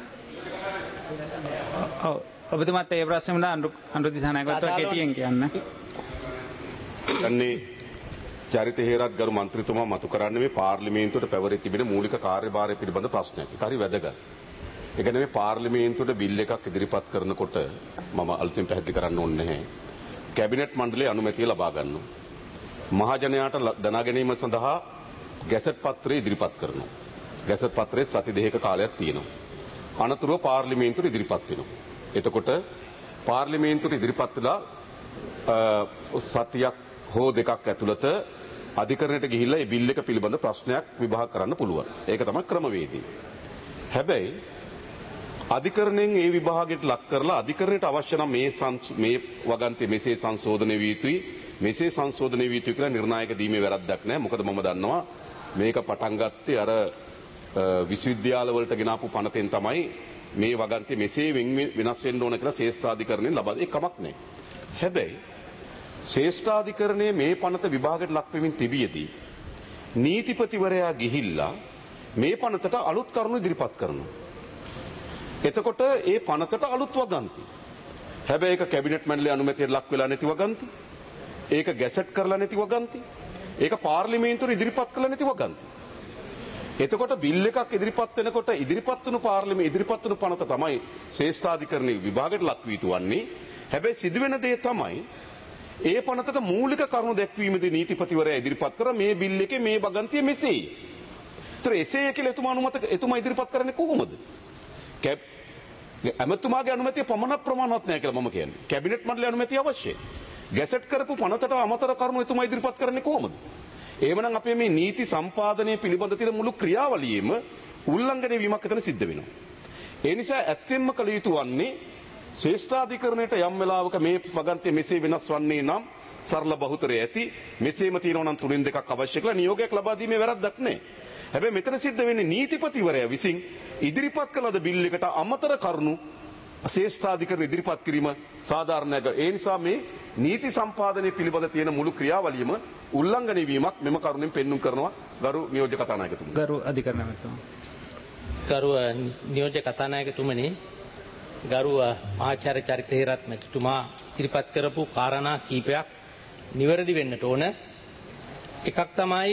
ඔව් ඔබතුමාත් ඒ ප්‍රශ්නේ වුණා අනුරු දිසානායකතුමා කෙටියෙන් කියන්න. අන්නේ චරිත හේරත් ගරු මන්ත්‍රීතුමා මතු කරන්නේ මේ පාර්ලිමේන්තුවට පැවරී තිබෙන මූලික කාර්යභාරය පිළිබඳ ප්‍රශ්නයක්. ඒක හරි වැදගත්. ඒ කියන්නේ මේ පාර්ලිමේන්තුවට බිල් එකක් ඉදිරිපත් කරනකොට මම අලුතින් පැහැදිලි කරන්න ඕනේ නැහැ. කැබිනට් මණ්ඩලයේ අනුමැතිය ලබා ගන්නවා. මහජනයාට දනා ගැනීම සඳහා ගැසට් පත්‍රය ඉදිරිපත් කරනවා. ගැසට් පත්‍රයේ සති දෙකක කාලයක් තියෙනවා. අනතුරුව පාර්ලිමේන්තුවට ඉදිරිපත් වෙනවා. එතකොට පාර්ලිමේන්තුවට ඉදිරිපත් වෙලා සතියක් හෝ දෙකක් ඇතුළත අධිකරණයට ගිහිල්ලා මේ බිල් එක පිළිබඳ ප්‍රශ්නයක් විභාග කරන්න පුළුවන්. ඒක තමයි ක්‍රමවේදය. හැබැයි අධිකරණයෙන් ඒ විභාගයට ලක් කරලා අධිකරණයට අවශ්‍ය නම් මේ මේ වගන්ති මෙසේ සංශෝධනය විය යුතුයි මෙසේ සංශෝධනය විය යුතුයි කියලා නිර්ණායක දීමේ වැරද්දක් නැහැ. මොකද මම දන්නවා මේක පටන් ගත්තේ අර විශ්වවිද්‍යාල වලට ගෙනාපු පනතෙන් තමයි මේ වගන්ති මෙසේ වෙනස් වෙන්න ඕන කියලා ශ්‍රේෂ්ඨාධිකරණයෙන් ලබා දෙන්නේ කමක් නැහැ. හැබැයි ශ්‍රේෂ්ඨාධිකරණයේ මේ පනත විභාගයට ලක් වෙමින් තිබියදී නීතිපතිවරයා ගිහිල්ලා මේ පනතට අලුත් කරුණු ඉදිරිපත් කරනවා. එතකොට ඒ පනතට අලුත් වගන්ති. හැබැයි ඒක කැබිනට් මණ්ඩලයේ අනුමැතියට ලක් වෙලා නැති වගන්ති. ඒක ගැසට් කරලා නැති වගන්ති. ඒක පාර්ලිමේන්තුවේ ඉදිරිපත් කළා නැති වගන්ති. එතකොට බිල් එකක් ඉදිරිපත් වෙනකොට ඉදිරිපත් වුණු පාර්ලිමේ ඉදිරිපත් වුණු පනත තමයි ශ්‍රේෂ්ඨාධිකරණයේ විභාගයට ලක් වී තුවන්නේ. හැබැයි සිදුවෙන දේ තමයි ඒ පනතට මූලික කරුණු දැක්වීමේදී නීතිපතිවරයා ඉදිරිපත් කර මේ බිල් එකේ මේ වගන්තිය මෙසේයි. ඒතර එසේ කියලා එතුමා අනුමත එතුමා ඉදිරිපත් කරන්නේ කොහොමද? කැබ් ඇමතුමාගේ අනුමැතිය පමණක් ප්‍රමාණවත් නැහැ කියලා මම කියන්නේ. කැබිනට් මණ්ඩලයේ අනුමැතිය අවශ්‍යයි. ගැසට් කරපු පනතට අමතර කරුණු එතුමා ඉදිරිපත් කරන්නේ කොහොමද? එහෙමනම් අපේ මේ නීති සම්පාදනය පිළිබඳ තියෙන මුළු ක්‍රියාවලියෙම උල්ලංඝනය වීමක් එතන සිද්ධ වෙනවා. ඒ නිසා ඇත්තෙන්ම කළ යුතු වන්නේ ශ්‍රේෂ්ඨාධිකරණයට යම් වෙලාවක මේ වගන්තිය මෙසේ වෙනස් වන්නේ නම් සරල බහුතරය ඇති මෙසේම තියෙනවා නම් තුනෙන් දෙකක් අවශ්‍ය කියලා නියෝගයක් ලබා දීමේ වැරද්දක් නැහැ. හැබැයි මෙතන සිද්ධ වෙන්නේ නීතිපතිවරයා විසින් ඉදිරිපත් කළ බිල් එකට අමතර කරුණු ශ්‍රේෂ්ඨාධිකරණ ඉදිරිපත් කිරීම සාධාරණයක්. ඒ නිසා මේ නීති සම්පාදනයේ පිළිබඳ තියෙන මුළු ක්‍රියාවලියම උල්ලංඝනය වීමක් මෙම කරුණෙන් පෙන්눔 කරනවා ගරු නියෝජ්‍ය කතානායකතුමනි. ගරු අධිකරණ ඇමතුමා. ගරු නියෝජ්‍ය කතානායකතුමනි, ගරු මහාචාර්ය චරිත හේරත් මැතිතුමා ඉදිරිපත් කරපු කාරණා කීපයක් නිවැරදි වෙන්නට ඕන. එකක් තමයි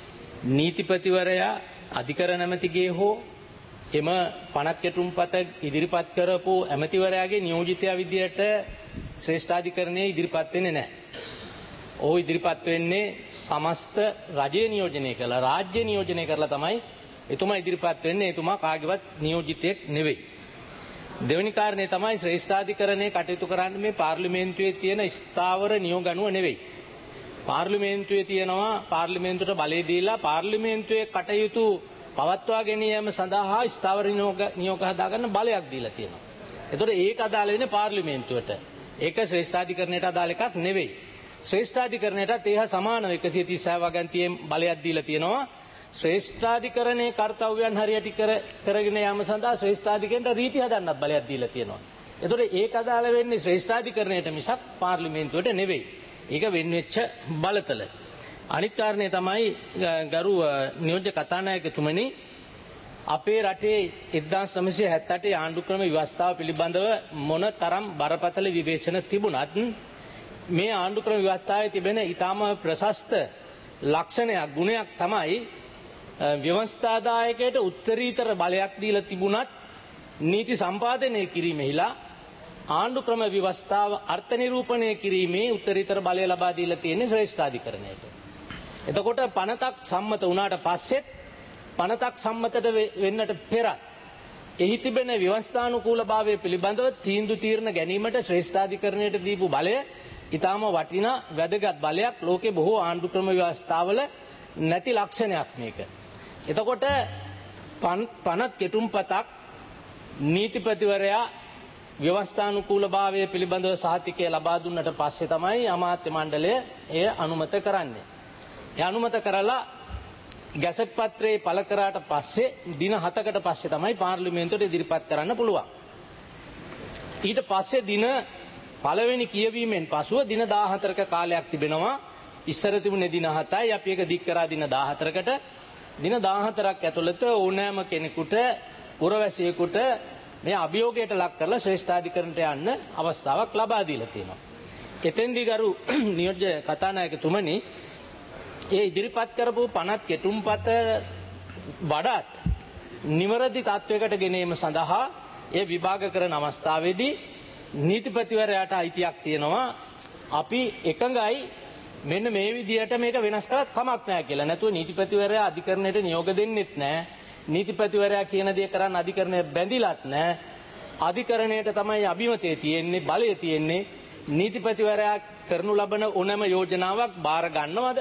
නීතිපතිවරයා අධිකරණ ඇමතිගේ හෝ එම පනත් කෙටුම්පත ඉදිරිපත් කරපු ඇමතිවරයාගේ නියෝජිතයා විදියට ශ්‍රේෂ්ඨාධිකරණයේ ඉදිරිපත් වෙන්නේ නැහැ. ඔහු ඉදිරිපත් වෙන්නේ සමස්ත රජය නියෝජනය කරලා රාජ්‍ය නියෝජනය කරලා තමයි එතුමා ඉදිරිපත් වෙන්නේ. එතුමා කාගේවත් නියෝජිතයෙක් නෙවෙයි. දෙවෙනි කාරණේ තමයි ශ්‍රේෂ්ඨාධිකරණයේ කටයුතු කරන්නේ මේ පාර්ලිමේන්තුවේ තියෙන ස්ථාවර නියෝග අනුව නෙවෙයි. පාර්ලිමේන්තුවේ තියෙනවා පාර්ලිමේන්තුවට බලය දීලා පාර්ලිමේන්තුවේ කටයුතු පවත්වා ගැනීම සඳහා ස්ථාවර නියෝග නියෝග හදාගන්න බලයක් දීලා තියෙනවා. ඒතකොට ඒක අදාළ වෙන්නේ පාර්ලිමේන්තුවට. ඒක ශ්‍රේෂ්ඨාධිකරණයට අදාළ එකක් නෙවෙයි. ශ්‍රේෂ්ඨාධිකරණයටත් ඒහා සමානව එකසිය තිස් හය වගන්තියෙන් බලයක් දීලා තියෙනවා. ශ්‍රේෂ්ඨාධිකරණයේ කාර්යයන් හරියට කර කරගෙන යාම සඳහා ශ්‍රේෂ්ඨාධිකරණයට රීති හදන්නත් බලයක් දීලා තියෙනවා. ඒතකොට ඒක අදාළ වෙන්නේ ශ්‍රේෂ්ඨාධිකරණයට මිසක් පාර්ලිමේන්තුවට නෙවෙයි. ඒක වෙන් වෙච්ච බලතල. අනිත් කාරණේ තමයි ගරු නියෝජ්‍ය කතානායකතුමනි, අපේ රටේ එක්දාස් නවසිය හැත්තඅටේ ආණ්ඩුක්‍රම ව්‍යවස්ථාව පිළිබඳව මොන තරම් බරපතල විවේචන තිබුණත් මේ ආණ්ඩුක්‍රම ව්‍යවස්ථාවේ තිබෙන ඊටාම ප්‍රශස්ත ලක්ෂණයක් ගුණයක් තමයි ව්‍යවස්ථාදායකයට උත්තරීතර බලයක් දීලා තිබුණත් නීති සම්පාදනය කිරීමෙහිලා ආණ්ඩුක්‍රම ව්‍යවස්ථාව අර්ථ නිරූපණය කිරීමේ උත්තරීතර බලය ලබා දීලා තියෙන්නේ ශ්‍රේෂ්ඨාධිකරණයට. එතකොට පනතක් සම්මත වුණාට පස්සෙත් පනතක් සම්මතට වෙන්නට පෙරත් එහි තිබෙන ව්‍යවස්ථානුකූලභාවය පිළිබඳව තීන්දුව තීරණ ගැනීමට ශ්‍රේෂ්ඨාධිකරණයට දීපු බලය ඊටාම වටිනා වැදගත් බලයක්. ලෝකේ බොහෝ ආණ්ඩුක්‍රම ව්‍යවස්ථාවල නැති ලක්ෂණයක් මේක. එතකොට පනත් කෙටුම්පතක් නීතිපතිවරයා ව්‍යවස්ථානුකූලභාවය පිළිබඳව සහතිකය ලබා දුන්නට පස්සේ තමයි අමාත්‍ය මණ්ඩලය එය අනුමත කරන්නේ. ඒ අනුමත කරලා ගැසට් පත්‍රයේ පළ කරාට පස්සේ දින හතකට පස්සේ තමයි පාර්ලිමේන්තුවට ඉදිරිපත් කරන්න පුළුවන්. ඊට පස්සේ දින පළවෙනි කියවීමෙන් පසුව දින දාහතරක කාලයක් තිබෙනවා. ඉස්සර තිබුණේ දින හතයි, අපි ඒක දික් කරා දින දාහතරකට. දින දාහතරක් ඇතුළත ඕනෑම කෙනෙකුට පුරවැසියෙකුට මේ අභියෝගයට ලක් කරලා ශ්‍රේෂ්ඨාධිකරණයට යන්න අවස්ථාවක් ලබා දීලා තියෙනවා. එතෙන්දී ගරු නියෝජ්‍ය කතානායකතුමනි, ඒ ඉදිරිපත් කරපු පනත් කෙටුම්පත වඩාත් නිවැරදි තත්වයකට ගෙනීම සඳහා ඒ විභාග කරන අවස්ථාවේදී නීතිපතිවරයාට අයිතියක් තියෙනවා. අපි එකඟයි මෙන්න මේ විදියට මේක වෙනස් කරත් කමක් නැහැ කියලා. නැතුව නීතිපතිවරයා අධිකරණයට නියෝග දෙන්නෙත් නැහැ. නීතිපතිවරයා කියන දේ කරන්න අධිකරණය බැඳිලත් නැහැ. අධිකරණයට තමයි අභිමතය තියෙන්නේ, බලය තියෙන්නේ. නීතිපතිවරයා කරනු ලබන ඕනෑම යෝජනාවක් බාර ගන්නවද?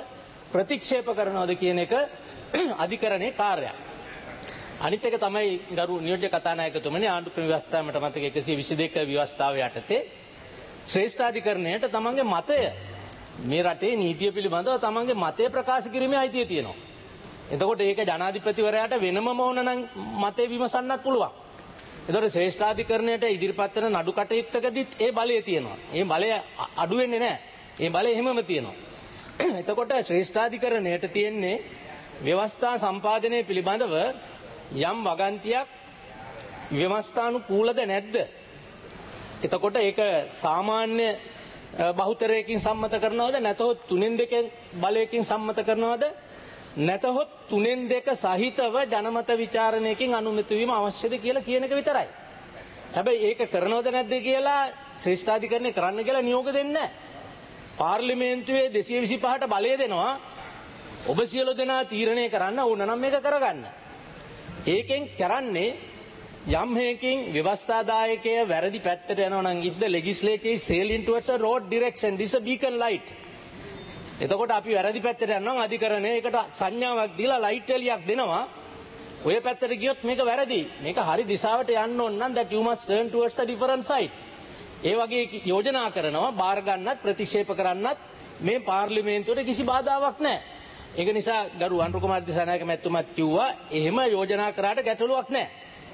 ප්‍රතික්ෂේප කරනවද කියන එක අධිකරණයේ කාර්යයක්. අනිත් එක තමයි ගරු නියෝජ්‍ය කතානායකතුමනි ආණ්ඩුක්‍රම ව්‍යවස්ථාවට මතක එකසිය විසි දෙක ව්‍යවස්ථාව යටතේ ශ්‍රේෂ්ඨාධිකරණයට තමන්ගේ මතය මේ රටේ නීතිය පිළිබඳව තමන්ගේ මතය ප්‍රකාශ කිරීමේ අයිතිය තියෙනවා. එතකොට ඒක ජනාධිපතිවරයාට වෙනම ඕන නම් මතය විමසන්නත් පුළුවන්. එතකොට ශ්‍රේෂ්ඨාධිකරණයට ඉදිරිපත් වෙන නඩු කටයුත්තකදීත් ඒ බලය තියෙනවා. ඒ බලය අඩු වෙන්නේ නැහැ. ඒ බලය එහෙමම තියෙනවා. එතකොට ශ්‍රේෂ්ඨාධිකරණයට තියෙන්නේ ව්‍යවස්ථා සම්පාදනය පිළිබඳව යම් වගන්තියක් ව්‍යවස්ථානුකූලද නැද්ද? එතකොට ඒක සාමාන්‍ය බහුතරයකින් සම්මත කරනවද නැතහොත් තුනෙන් දෙකෙන් බලයකින් සම්මත කරනවද නැතහොත් තුනෙන් දෙක සහිතව ජනමත විචාරණයකින් අනුමත වීම අවශ්‍යද කියලා කියන එක විතරයි. හැබැයි ඒක කරනවද නැද්ද කියලා ශ්‍රේෂ්ඨාධිකරණය කරන්න කියලා නියෝග දෙන්නේ නැහැ. පාර්ලිමේන්තුවේ දෙසිය විසිපහට බලය දෙනවා. ඔබ සියලු දෙනා තීරණය කරන්න ඕන නම් මේක කරගන්න. ඒකෙන් කරන්නේ යම් හේකින් ව්‍යවස්ථාදායකය වැරදි පැත්තට යනවා නම් if the legislature is sailing towards a road direction this is a beacon light. එතකොට අපි වැරදි පැත්තට යනවා අධිකරණය ඒකට සංඥාවක් දීලා ලයිට් එලියක් දෙනවා. ඔය පැත්තට ගියොත් මේක වැරදි. මේක හරි දිශාවට යන්න ඕන නම් that you must turn towards a different side. ඒ වගේ යෝජනා කරනවා බාර ගන්නත් ප්‍රතික්ෂේප කරන්නත් මේ පාර්ලිමේන්තුවට කිසි බාධාවක් නැහැ. ඒක නිසා ගරු අනුර කුමාර දිසානායක මැතිතුමත් කිව්වා එහෙම යෝජනා කරාට ගැටලුවක් නැහැ.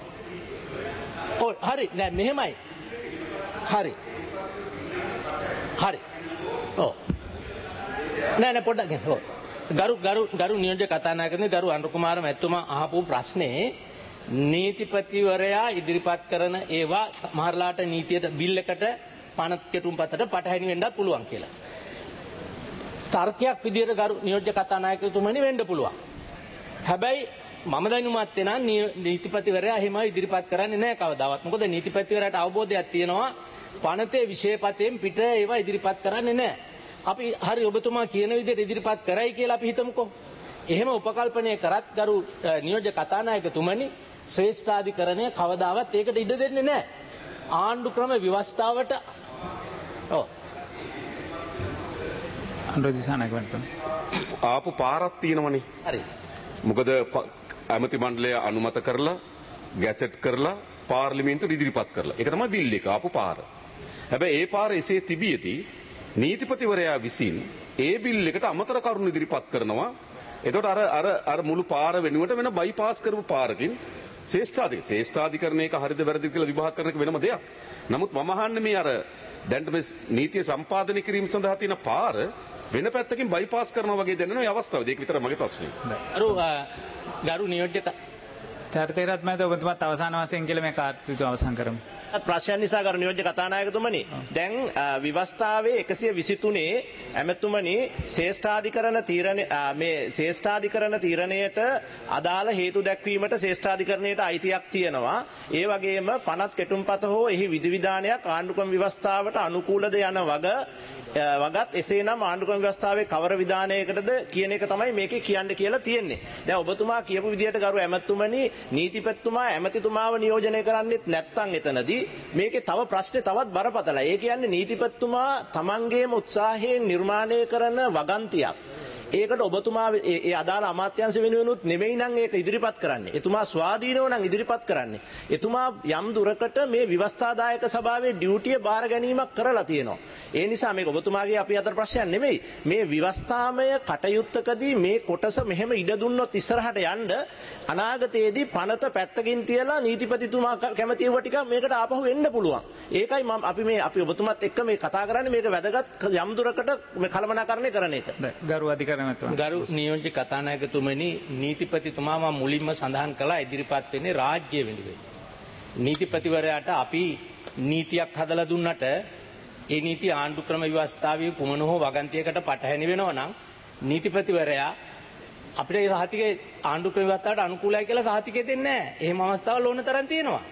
ඔව් හරි නෑ මෙහෙමයි. හරි. හරි. ඔව්. නෑ නෑ පොඩ්ඩක් ඔව්. ගරු ගරු ගරු නියෝජ්‍ය කතානායකතුමනි ගරු අනුර කුමාර මැතිතුමා අහපු ප්‍රශ්නේ නීතිපතිවරයා ඉදිරිපත් කරන ඒවා මහරලාට නීතියට බිල් එකට පනත් කෙටුම්පතට පටහැනි වෙන්නත් පුළුවන් කියලා. තර්කයක් විදියට ගරු නියෝජ්‍ය කතානායකතුමනි වෙන්න පුළුවන්. හැබැයි මම දැනුමත් වෙනා නීතිපතිවරයා එහෙම ඉදිරිපත් කරන්නේ නැහැ කවදාවත්. මොකද නීතිපතිවරයාට අවබෝධයක් තියෙනවා පනතේ විශේෂපතයෙන් පිට ඒවා ඉදිරිපත් කරන්නේ නැහැ. අපි හරි ඔබතුමා කියන විදිහට ඉදිරිපත් කරයි කියලා අපි හිතමුකෝ. එහෙම උපකල්පනය කරත් ගරු නියෝජ්‍ය කතානායකතුමනි ශ්‍රේෂ්ඨාධිකරණය කවදාවත් ඒකට ඉඩ දෙන්නේ නැහැ. ආණ්ඩු ක්‍රම ව්‍යවස්ථාවට ඔව් ආපු පාරක් තියෙනවනේ. හරි. මොකද ඇමති මණ්ඩලය අනුමත කරලා ගැසට් කරලා පාර්ලිමේන්තුවට ඉදිරිපත් කරලා. ඒක තමයි බිල් එක ආපු පාර. හැබැයි ඒ පාර එසේ තිබියදී නීතිපතිවරයා විසින් ඒ බිල් එකට අමතර කරුණු ඉදිරිපත් කරනවා. එතකොට අර අර අර මුළු පාර වෙනුවට වෙන බයිපාස් කරපු පාරකින් ශ්‍රේෂ්ඨාධික ශ්‍රේෂ්ඨාධිකරණයක හරිද වැරදිද කියලා විභාග කරන එක වෙනම දෙයක්. නමුත් මම අහන්නේ මේ අර දැන් මේ නීතිය සම්පාදනය කිරීම සඳහා තියෙන පාර වෙන පැත්තකින් බයිපාස් කරනවා වගේ දැනෙනවා මේ අවස්ථාවේදී. ඒක විතරයි මගේ ප්‍රශ්නේ. ගරු ගරු නියෝජ්‍ය චරිතයත් මම ඔබතුමාත් අවසාන වශයෙන් කියලා මේ කාර්යය අවසන් කරමු. ප්‍රශ්න නිසා ගරු නියෝජ්‍ය කතානායකතුමනි දැන් විවස්ථාවේ එකසිය විසිතුනේ ඇමතුමනි ශ්‍රේෂ්ඨාධිකරණ තීරණය මේ ශ්‍රේෂ්ඨාධිකරණ තීරණයට අදාළ හේතු දැක්වීමට ශ්‍රේෂ්ඨාධිකරණයට අයිතියක් තියෙනවා. ඒ වගේම පනත් කෙටුම්පත හෝ එහි විධිවිධානයක් ආණ්ඩුක්‍රම ව්‍යවස්ථාවට අනුකූලද යන වග වගත් එසේනම් ආණ්ඩුක්‍රම ව්‍යවස්ථාවේ කවර විධානයකටද කියන එක තමයි මේකේ කියන්න කියලා තියෙන්නේ. දැන් ඔබතුමා කියපු විදිහට ගරු ඇමතුමනි නීතිපතිතුමා ඇමතිතුමාව නියෝජනය කරන්නේත් නැත්නම් එතනදී මේකේ තව ප්‍රශ්නේ තවත් බරපතලයි. ඒ කියන්නේ නීතිපතිතුමා තමන්ගේම උත්සාහයෙන් නිර්මාණය කරන වගන්තියක්. ඒකට ඔබතුමා ඒ අදාළ අමාත්‍යාංශ වෙනුවෙනුත් නෙමෙයි නම් ඒක ඉදිරිපත් කරන්නේ. එතුමා ස්වාධීනව නම් ඉදිරිපත් කරන්නේ. එතුමා යම් දුරකට මේ ව්‍යවස්ථාදායක සභාවේ ඩියුටිය බාර ගැනීමක් කරලා තියෙනවා. ඒ නිසා මේක ඔබතුමාගේ අපි අතර ප්‍රශ්නයක් නෙමෙයි. මේ ව්‍යවස්ථාමය කටයුත්තකදී මේ කොටස මෙහෙම ඉඩ දුන්නොත් ඉස්සරහට යන්න අනාගතයේදී පනත පැත්තකින් තියලා නීතිපතිතුමා කැමති ඒවා ටික මේකට ආපහු එන්න පුළුවන්. ඒකයි මම අපි මේ අපි ඔබතුමාත් එක්ක මේ කතා කරන්නේ මේක වැදගත් යම් දුරකට මේ කළමනාකරණය කරන එක. ගරු අධිකරණ ගරු නියෝජ්‍ය කතානායකතුමනි නීතිපතිතුමා මම මුලින්ම සඳහන් කළා ඉදිරිපත් වෙන්නේ රාජ්‍ය වෙනුවෙන්. නීතිපතිවරයාට අපි නීතියක් හදලා දුන්නට ඒ නීති ආණ්ඩු ක්‍රම ව්‍යවස්ථාවේ කුමන හෝ වගන්තියකට පටහැනි වෙනවා නම් නීතිපතිවරයා අපිට ඒ සහතිකේ ආණ්ඩු ක්‍රම ව්‍යවස්ථාවට අනුකූලයි කියලා සහතිකේ දෙන්නේ නැහැ. එහෙම අවස්ථාවල් ඕන තරම් තියෙනවා.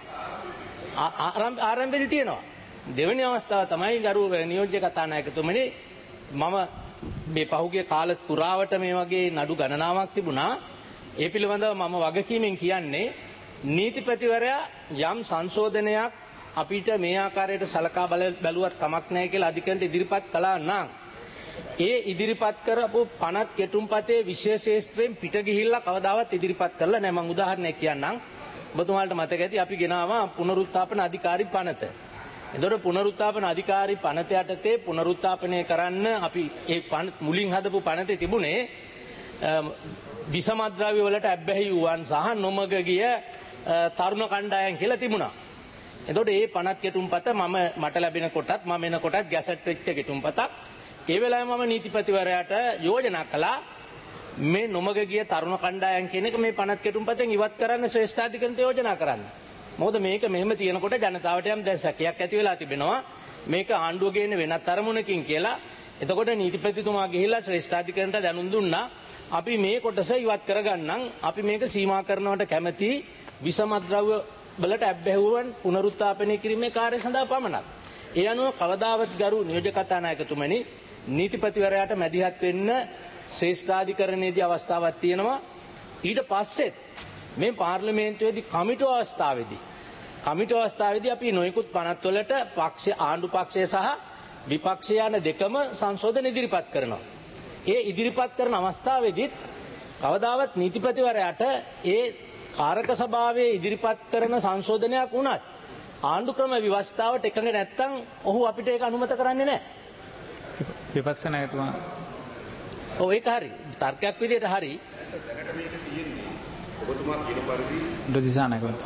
ආරම්භයේදී තියෙනවා. දෙවෙනි අවස්ථාව තමයි ගරු නියෝජ්‍ය කතානායකතුමනි මම මේ පහුගිය කාල පුරාවට මේ වගේ නඩු ගණනාවක් තිබුණා. ඒ පිළිබඳව මම වගකීමෙන් කියන්නේ නීතිපතිවරයා යම් සංශෝධනයක් අපිට මේ ආකාරයට සලකා බැලුවත් කමක් නැහැ කියලා අධිකරණයට ඉදිරිපත් කළා නම් ඒ ඉදිරිපත් කරපු පනත් කෙටුම්පතේ විශේෂ ශාස්ත්‍රයෙන් පිට ගිහිල්ලා කවදාවත් ඉදිරිපත් කරලා නැහැ. මම උදාහරණයක් කියන්නම්. ඔබතුමාලට මතක ඇති අපි ගෙනාවා පුනරුත්ථාපන අධිකාරී පනත. එතකොට පුනරුත්ථාපන අධිකාරී පනත යටතේ පුනරුත්ථාපනය කරන්න අපි ඒ මුලින් හදපු පනතේ තිබුණේ විසමද්‍රව්‍ය වලට ඇබ්බැහි වූවන් සහ නොමග ගිය තරුණ කණ්ඩායම් කියලා තිබුණා. එතකොට මේ පනත් කෙටුම්පත මම මට ලැබෙන කොටත් මම එන කොටත් ගැසට් වෙච්ච කෙටුම්පතක්. ඒ වෙලාවේ මම නීතිපතිවරයාට යෝජනා කළා මේ නොමග ගිය තරුණ කණ්ඩායම් කියන එක මේ පනත් කෙටුම්පතෙන් ඉවත් කරන්න ශ්‍රේෂ්ඨාධිකරණයට යෝජනා කරන්න. මොකද මේක මෙහෙම තියෙනකොට ජනතාවට යම් දැන් සැකයක් ඇති වෙලා තිබෙනවා මේක ආණ්ඩුව ගේන වෙනත් අරමුණකින් කියලා. එතකොට නීතිපතිතුමා ගිහිල්ලා ශ්‍රේෂ්ඨාධිකරණයට දැනුම් දුන්නා අපි මේ කොටස ඉවත් කරගන්නම් අපි මේක සීමා කරනවට කැමැති විසමද්‍රව්‍ය වලට ඇබ්බැහුවන් පුනරුත්ථාපනය කිරීමේ කාර්ය සඳහා පමණක්. ඒ අනුව කවදාවත් ගරු නියෝජ්‍ය කතානායකතුමනි නීතිපතිවරයාට මැදිහත් වෙන්න ශ්‍රේෂ්ඨාධිකරණයේදී අවස්ථාවක් තියෙනවා. ඊට පස්සෙත් මේ පාර්ලිමේන්තුවේදී කමිටු අවස්ථාවේදී කමිටු අවස්ථාවේදී අපි නොයෙකුත් පනත් වලට පක්ෂ ආණ්ඩු පක්ෂය සහ විපක්ෂය යන දෙකම සංශෝධන ඉදිරිපත් කරනවා. ඒ ඉදිරිපත් කරන අවස්ථාවේදීත් කවදාවත් නීතිපතිවරයාට ඒ කාරක සභාවේ ඉදිරිපත් කරන සංශෝධනයක් වුණත් ආණ්ඩු ක්‍රම ව්‍යවස්ථාවට එකඟ නැත්නම් ඔහු අපිට ඒක අනුමත කරන්නේ නැහැ. විපක්ෂ නායකතුමා ඔව් ඒක හරි. තර්කයක් විදිහට හරි. ඔබතුමා කියන පරිදි රදිසානකතුමා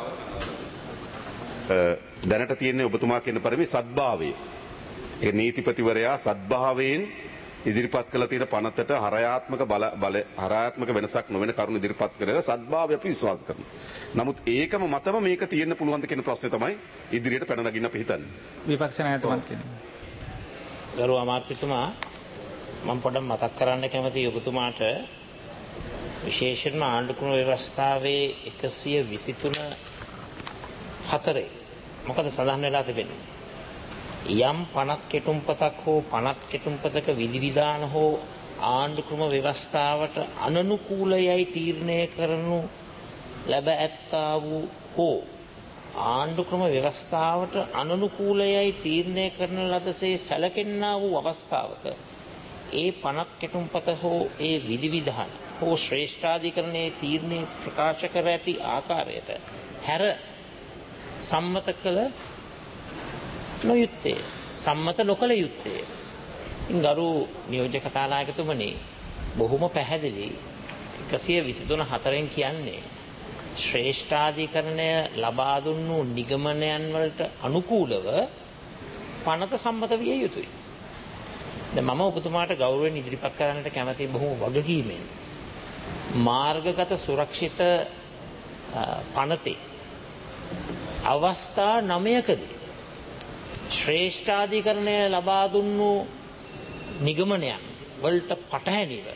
දැනට තියෙන්නේ ඔබතුමා කියන පරිදි සද්භාවය. ඒ නීතිපතිවරයා සද්භාවයෙන් ඉදිරිපත් කළ තියෙන පනතට හරයාත්මක බල බල හරයාත්මක වෙනසක් නොවන කරුණු ඉදිරිපත් කරලා සද්භාවය අපි විශ්වාස කරනවා. නමුත් ඒකම මතම මේක තියෙන්න පුළුවන්ද කියන ප්‍රශ්නේ තමයි ඉදිරියට පැන නගින්න අපි හිතන්නේ. විපක්ෂ නායකතුමා කියන්නේ. ගරු අමාත්‍යතුමා මම පොඩ්ඩක් මතක් කරන්න කැමතියි ඔබතුමාට විශේෂයෙන්ම ආණ්ඩු ක්‍රම ව්‍යවස්ථාවේ එකසිය විසිතුන හතරේ මොකද සඳහන් වෙලා තිබෙන්නේ යම් පනත් කෙටුම්පතක් හෝ පනත් කෙටුම්පතක විධිවිධාන හෝ ආණ්ඩු ක්‍රම ව්‍යවස්ථාවට අනනුකූලයයි තීරණය කරනු ලැබ ඇත්තා වූ හෝ ආණ්ඩු ක්‍රම ව්‍යවස්ථාවට අනනුකූලයයි තීරණය කරන ලදසේ සැලකෙන්නා වූ අවස්ථාවක ඒ පනත් කෙටුම්පත හෝ ඒ විධිවිධාන හෝ ශ්‍රේෂ්ඨාධිකරණයේ තීරණය ප්‍රකාශ කර ඇති ආකාරයට හැර සම්මත කළ නොයුත්තේ සම්මත නොකළ යුත්තේ. ගරු නියෝජ්‍ය කතානායකතුමනි බොහොම පැහැදිලි එකසිය විසිතුන හතරෙන් කියන්නේ ශ්‍රේෂ්ඨාධිකරණය ලබා දුන්නු නිගමනයන් වලට අනුකූලව පනත සම්මත විය යුතුයි. දැන් මම ඔබතුමාට ගෞරවයෙන් ඉදිරිපත් කරන්නට කැමති බොහොම වගකීමෙන් මාර්ගගත සුරක්ෂිත පනතේ අවස්ථා නවයකදී ශ්‍රේෂ්ඨාධිකරණය ලබා දුන්නු නිගමනයන් වලට පටහැනිව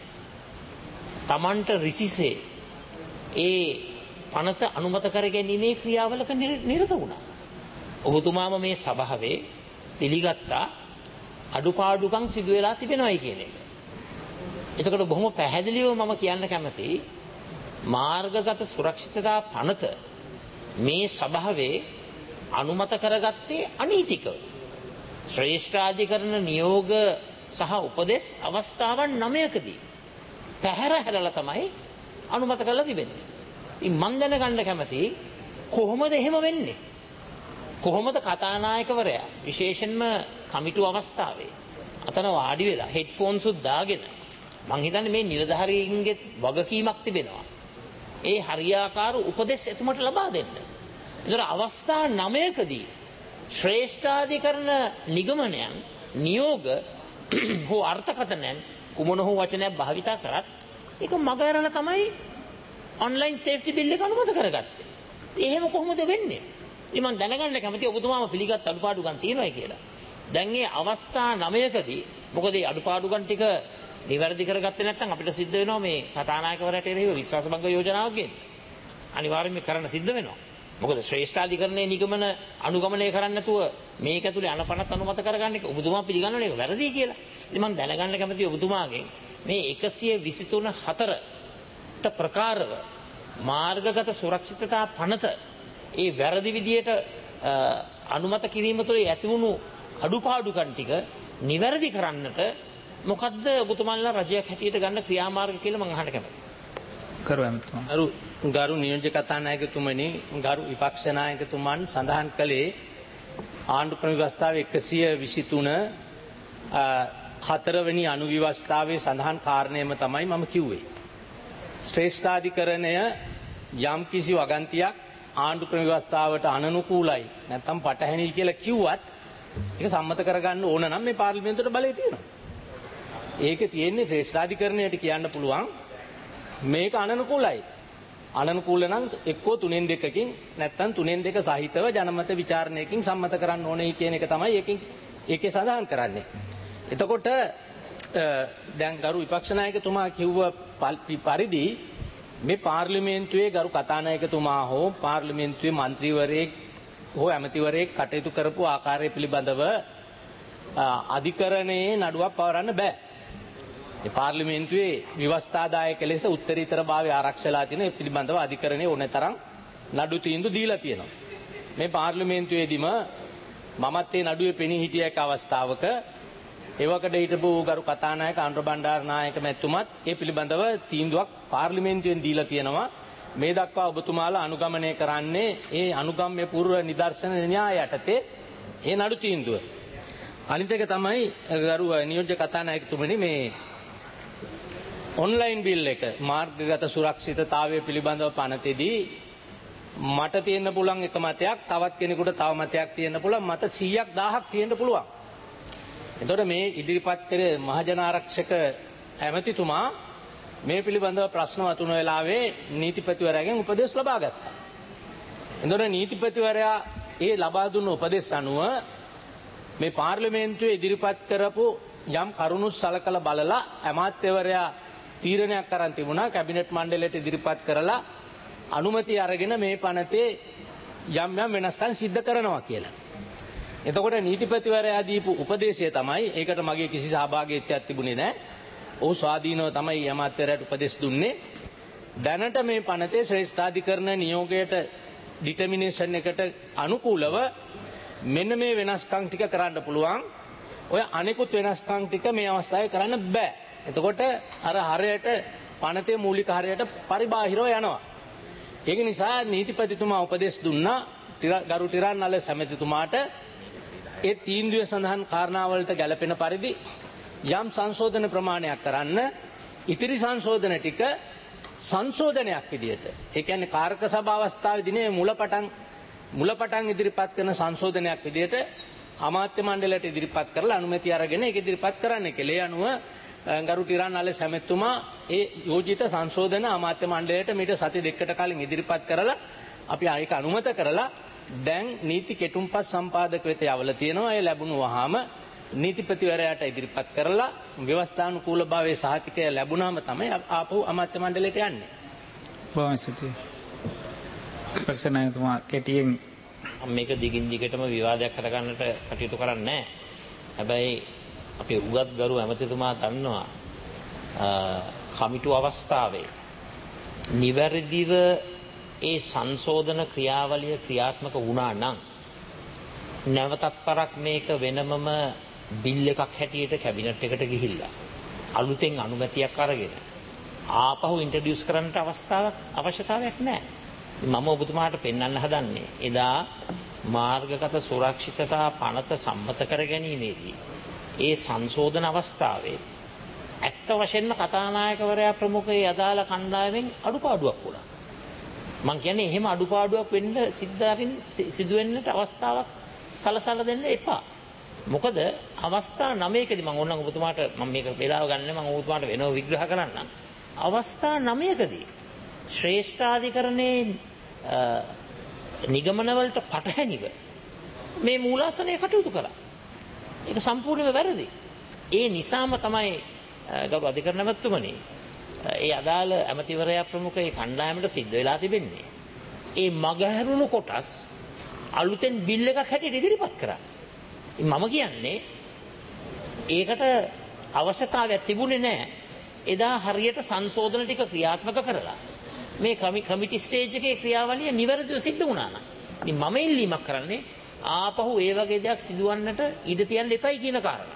තමන්ට රිසිසේ ඒ පනත අනුමත කර ගැනීමේ ක්‍රියාවලක නිරත වුණා. ඔබතුමාම මේ සභාවේ පිළිගත්තා අඩුපාඩුකම් සිදු වෙලා තිබෙනවායි කියන එක. එතකොට බොහොම පැහැදිලිව මම කියන්න කැමතියි මාර්ගගත සුරක්ෂිතතා පනත මේ සභාවේ අනුමත කරගත්තේ අනීතිකව. ශ්‍රේෂ්ඨාධිකරණ නියෝග සහ උපදෙස් අවස්ථාවන් නවයකදී පැහැර හැරලා තමයි අනුමත කරලා තිබෙන්නේ. ඉතින් මම දැනගන්න කැමතියි කොහොමද එහෙම වෙන්නේ? කොහොමද කතානායකවරයා විශේෂයෙන්ම කමිටු අවස්ථාවේ අතන වාඩි වෙලා හෙඩ්ෆෝන්ස් උත් දාගෙන මං හිතන්නේ මේ නිලධාරීන්ගේ වගකීමක් තිබෙනවා. ඒ හරියාකාර උපදෙස් එතුමට ලබා දෙන්න. ඒතර අවස්ථා නවයකදී ශ්‍රේෂ්ඨාධිකරණ නිගමනයන් නියෝග හෝ අර්ථකථනයන් කුමන හෝ වචනයක් භාවිතා කරත් ඒක මග ඇරලා තමයි ඔන්ලයින් සේෆ්ටි බිල් එක අනුමත කරගත්තේ. එහෙම කොහොමද වෙන්නේ? ඉතින් මම දැනගන්න කැමතියි ඔබතුමාම පිළිගත් අඩුපාඩුකම් තියෙනවයි කියලා. දැන් මේ අවස්ථා නවයකදී මොකද මේ අඩුපාඩුකම් ටික නිවැරදි කරගත්තේ නැත්නම් අපිට සිද්ධ වෙනවා මේ කතානායකවරයාට එරෙහිව විශ්වාසභංග යෝජනාවක් ගෙන්න. අනිවාර්යයෙන්ම කරන්න සිද්ධ වෙනවා. මොකද ශ්‍රේෂ්ඨාධිකරණයේ නිගමන අනුගමනය කරන්න නැතුව මේක ඇතුලේ අනපනත් අනුමත කරගන්න එක ඔබතුමා පිළිගන්නවනේ ඒක වැරදි කියලා. ඉතින් මම දැනගන්න කැමතියි ඔබතුමාගෙන් මේ එකසිය විසිතුන හතරට ප්‍රකාරව මාර්ගගත සුරක්ෂිතතා පනත ඒ වැරදි විදියට අනුමත කිරීම තුළ ඇතිවුණු අඩුපාඩුකම් ටික නිවැරදි කරන්නට මොකද්ද ඔබතුමාලා රජයක් හැටියට ගන්න ක්‍රියාමාර්ග කියලා මම අහන්න කැමතියි. කරු ඇමතුමා. ගරු ගරු නියෝජ්‍ය කතානායකතුමනි, ගරු විපක්ෂ නායකතුමන් සඳහන් කළේ ආණ්ඩු ක්‍රම ව්‍යවස්ථාවේ එකසිය විසිතුන හතරවෙනි අනුව්‍යවස්ථාවේ සඳහන් කාරණයම තමයි මම කිව්වේ. ශ්‍රේෂ්ඨාධිකරණය යම් කිසි වගන්තියක් ආණ්ඩු ක්‍රම ව්‍යවස්ථාවට අනනුකූලයි නැත්නම් පටහැනි කියලා කිව්වත් ඒක සම්මත කරගන්න ඕන නම් මේ පාර්ලිමේන්තුවට බලය තියෙනවා. ඒක තියෙන්නේ ශ්‍රේෂ්ඨාධිකරණයට කියන්න පුළුවන් මේක අනනුකූලයි. අනනුකූල නම් එක්කෝ තුනෙන් දෙකකින් නැත්නම් තුනෙන් දෙක සහිතව ජනමත විචාරණයකින් සම්මත කරන්න ඕනේ කියන එක තමයි ඒකෙන් ඒකේ සඳහන් කරන්නේ. එතකොට දැන් ගරු විපක්ෂ නායකතුමා කිව්ව පරිදි මේ පාර්ලිමේන්තුවේ ගරු කතානායකතුමා හෝ පාර්ලිමේන්තුවේ മന്ത്രിවරයෙක් හෝ ඇමතිවරයෙක් කටයුතු කරපු ආකාරය පිළිබඳව අධිකරණයේ නඩුවක් පවරන්න බෑ. මේ පාර්ලිමේන්තුවේ ව්‍යවස්ථාදායක ලෙස උත්තරීතර භාවය ආරක්ෂලා තියෙන ඒ පිළිබඳව අධිකරණයේ ඕනතරම් නඩු තීන්දුව දීලා තියෙනවා. මේ පාර්ලිමේන්තුවේදීම මමත් ඒ නඩුවේ පෙනී හිටිය එක අවස්ථාවක එවකට හිටපු ගරු කතානායක ආණ්ඩු බණ්ඩාර නායක මැතිතුමත් ඒ පිළිබඳව තීන්දුවක් පාර්ලිමේන්තුවෙන් දීලා තියෙනවා. මේ දක්වා ඔබතුමාලා අනුගමනය කරන්නේ ඒ අනුගම්‍ය පූර්ව නිදර්ශන න්‍යාය යටතේ ඒ නඩු තීන්දුව. අනිත් එක තමයි ගරු නියෝජ්‍ය කතානායකතුමනි මේ ඔන්ලයින් බිල් එක මාර්ගගත සුරක්ෂිතතාවය පිළිබඳව පනතේදී මට තියෙන්න පුළුවන් එක මතයක්, තවත් කෙනෙකුට තව මතයක් තියෙන්න පුළුවන්, මත සීයක් දහයක් තියෙන්න පුළුවන්. එතකොට මේ ඉදිරිපත් කර මහජන ආරක්ෂක ඇමතිතුමා මේ පිළිබඳව ප්‍රශ්න වතුන වෙලාවේ නීතිපතිවරයාගෙන් උපදෙස් ලබා ගත්තා. එතකොට නීතිපතිවරයා ඒ ලබා දුන්න උපදෙස් අනුව මේ පාර්ලිමේන්තුවේ ඉදිරිපත් කරපු යම් කරුණු සලකලා බලලා අමාත්‍යවරයා තීරණයක් කරන් තිබුණා කැබිනට් මණ්ඩලයට ඉදිරිපත් කරලා අනුමැතිය අරගෙන මේ පනතේ යම් යම් වෙනස්කම් සිද්ධ කරනවා කියලා. එතකොට නීතිපතිවරයා දීපු උපදේශය තමයි, ඒකට මගේ කිසි සහභාගීත්වයක් තිබුණේ නැහැ. ඔහු ස්වාධීනව තමයි අමාත්‍යවරයාට උපදෙස් දුන්නේ. දැනට මේ පනතේ ශ්‍රේෂ්ඨාධිකරණ නියෝගයට ඩිටර්මිනේෂන් එකට අනුකූලව මෙන්න මේ වෙනස්කම් ටික කරන්න පුළුවන්. ඔය අනෙකුත් වෙනස්කම් ටික මේ අවස්ථාවේ කරන්න බෑ. එතකොට අර හරයට පනතේ මූලික හරයට පරිබාහිරව යනවා. ඒක නිසා නීතිපතිතුමා උපදෙස් දුන්නා ගරු ටිරාන්නල සමිතිතුමාට ඒ තීන්දුවේ සඳහන් කාරණාවලට ගැළපෙන පරිදි යම් සංශෝධන ප්‍රමාණයක් කරන්න, ඉතිරි සංශෝධන ටික සංශෝධනයක් විදියට, ඒ කියන්නේ කාර්ක සභා අවස්ථාවේදී නේ මුලපටන් මුලපටන් ඉදිරිපත් කරන සංශෝධනයක් විදියට අමාත්‍ය මණ්ඩලයට ඉදිරිපත් කරලා අනුමැතිය අරගෙන ඒක ඉදිරිපත් කරන්න කියලා. ඒ අනුව ගරු ටිරාන්නල සමිතිතුමා ඒ යෝජිත සංශෝධන අමාත්‍ය මණ්ඩලයට මීට සති දෙකකට කලින් ඉදිරිපත් කරලා අපි ඒක අනුමත කරලා දැන් නීති කෙටුම්පත් සම්පාදක වෙත යවලා තියෙනවා. ඒ ලැබුණු වහාම නීතිපතිවරයාට ඉදිරිපත් කරලා ව්‍යවස්ථානුකූල භාවයේ සහතිකය ලැබුණාම තමයි ආපහු අමාත්‍ය මණ්ඩලයට යන්නේ. බොහොම ස්තුතියි. විපක්ෂ නායකතුමා කෙටියෙන් මේක දිගින් දිගටම විවාදයක් කරගන්නට කටයුතු කරන්නේ නැහැ. හැබැයි අපේ උගත් ගරු ඇමතිතුමා දන්නවා කමිටු අවස්ථාවේ නිවැරදිව ඒ සංශෝධන ක්‍රියාවලිය ක්‍රියාත්මක වුණා නම් නැවතත් වරක් මේක වෙනමම බිල් එකක් හැටියට කැබිනට් එකට ගිහිල්ලා අලුතෙන් අනුමැතියක් අරගෙන ආපහු ඉන්ට්‍රොඩියුස් කරන්නට අවස්ථාවක් අවශ්‍යතාවයක් නැහැ. මම ඔබතුමාට පෙන්වන්න හදන්නේ එදා මාර්ගගත සුරක්ෂිතතා පනත සම්මත කර ගැනීමේදී ඒ සංශෝධන අවස්ථාවේ ඇත්ත වශයෙන්ම කතානායකවරයා ප්‍රමුඛයේ අදාළ කණ්ඩායමෙන් අඩුපාඩුවක් වුණා. මම කියන්නේ එහෙම අඩුපාඩුවක් වෙන්න සිද්ධාරින් සිදු වෙන්නට අවස්ථාවක් සලසලා දෙන්න එපා. මොකද අවස්ථා නවයකදී මම ඕනනම් ඔබතුමාට මම මේක වෙලාව ගන්න මම ඔබතුමාට වෙනව විග්‍රහ කරන්නම්. අවස්ථා නවයකදී ශ්‍රේෂ්ඨාධිකරණයේ නිගමනවලට පටහැනිව මේ මූලාසනය කටයුතු කරා. ඒක සම්පූර්ණයෙන්ම වැරදි. ඒ නිසාම තමයි ගරු අධිකරණ මැතිතුමනි ඒ අදාළ ඇමතිවරයා ප්‍රමුඛ ඒ කණ්ඩායමට සිද්ධ වෙලා තිබෙන්නේ. ඒ මගහැරුණු කොටස් අලුතෙන් බිල් එකක් හැටියට ඉදිරිපත් කරා. මම කියන්නේ ඒකට අවශ්‍යතාවයක් තිබුණේ නැහැ. එදා හරියට සංශෝධන ටික ක්‍රියාත්මක කරලා මේ කමිටි ස්ටේජ් එකේ ක්‍රියාවලිය නිවැරදිව සිද්ධ වුණා නම් ඉතින් මම ඉල්ලීමක් කරන්නේ ආපහු ඒ වගේ දෙයක් සිදුවන්නට ඉඩ තියන්න එපයි කියන කාරණා.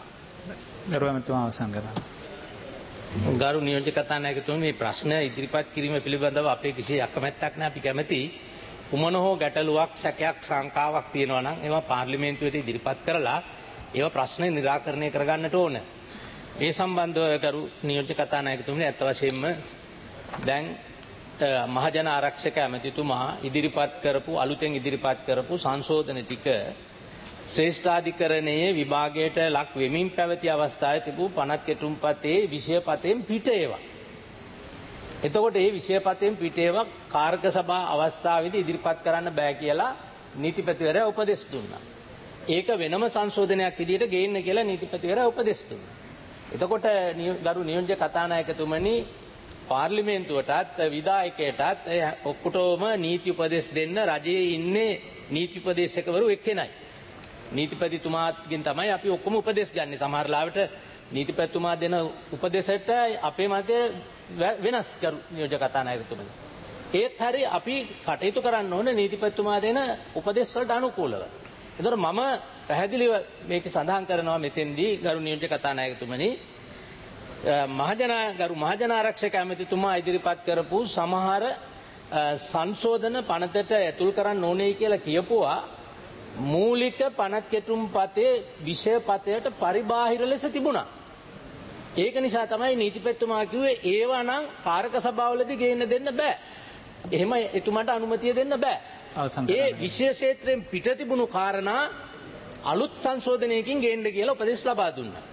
ගරු ඇමතුමා අවසන් කරන්න. ගරු නියෝජ්‍ය කතානායකතුමනි මේ ප්‍රශ්න ඉදිරිපත් කිරීම පිළිබඳව අපේ කිසි අකමැත්තක් නැහැ. අපි කැමැති කුමන හෝ ගැටලුවක් සැකයක් සංකාවක් තියෙනවා නම් ඒවා පාර්ලිමේන්තුවට ඉදිරිපත් කරලා ඒවා ප්‍රශ්න නිරාකරණය කරගන්නට ඕන. ඒ සම්බන්ධව ගරු නියෝජ්‍ය කතානායකතුමනි අත් වශයෙන්ම දැන් මහජන ආරක්ෂක ඇමතිතුමා ඉදිරිපත් කරපු අලුතෙන් ඉදිරිපත් කරපු සංශෝධන ටික ශ්‍රේෂ්ඨාධිකරණයේ විභාගයට ලක් වෙමින් පැවති අවස්ථාවේ තිබූ පනත් කෙටුම්පතේ විෂයපතෙන් පිට ඒවා. එතකොට මේ විෂයපතෙන් පිට ඒවා කාර්ක සභා අවස්ථාවේදී ඉදිරිපත් කරන්න බෑ කියලා නීතිපතිවරයා උපදෙස් දුන්නා. ඒක වෙනම සංශෝධනයක් විදිහට ගේන්න කියලා නීතිපතිවරයා උපදෙස් දුන්නා. එතකොට ගරු නියෝජ්‍ය කතානායකතුමනි පාර්ලිමේන්තුවටත් විධායකයටත් ඔක්කොටම නීති උපදෙස් දෙන්න රජයේ ඉන්නේ නීති උපදේශකවරු එක්කෙනයි. නීතිපතිතුමාගෙන් තමයි අපි ඔක්කොම උපදෙස් ගන්න. සමහර ලාවට නීතිපතිතුමා දෙන උපදේශයට අපේ මතය වෙනස් කරු නියෝජ්‍ය කතානායකතුමනි. ඒත් හරි අපි කටයුතු කරන්න ඕන නීතිපතිතුමා දෙන උපදෙස් වලට අනුකූලව. ඒතර මම පැහැදිලිව මේක සඳහන් කරනවා මෙතෙන්දී ගරු නියෝජ්‍ය කතානායකතුමනි මහජන ගරු මහජන ආරක්ෂක ඇමතිතුමා ඉදිරිපත් කරපු සමහර සංශෝධන පනතට ඇතුල් කරන්න ඕනේ කියලා කියපුවා මූලික පනත් කෙටුම්පතේ විෂයපතයට පරිබාහිර ලෙස තිබුණා. ඒක නිසා තමයි නීතිපතිතුමා කිව්වේ ඒවා නම් කාරක සභාවලදී ගේන්න දෙන්න බෑ. එහෙම එතුමාට අනුමැතිය දෙන්න බෑ. ඒ විෂය ක්ෂේත්‍රයෙන් පිට තිබුණු කාරණා අලුත් සංශෝධනයකින් ගේන්න කියලා උපදෙස් ලබා දුන්නා.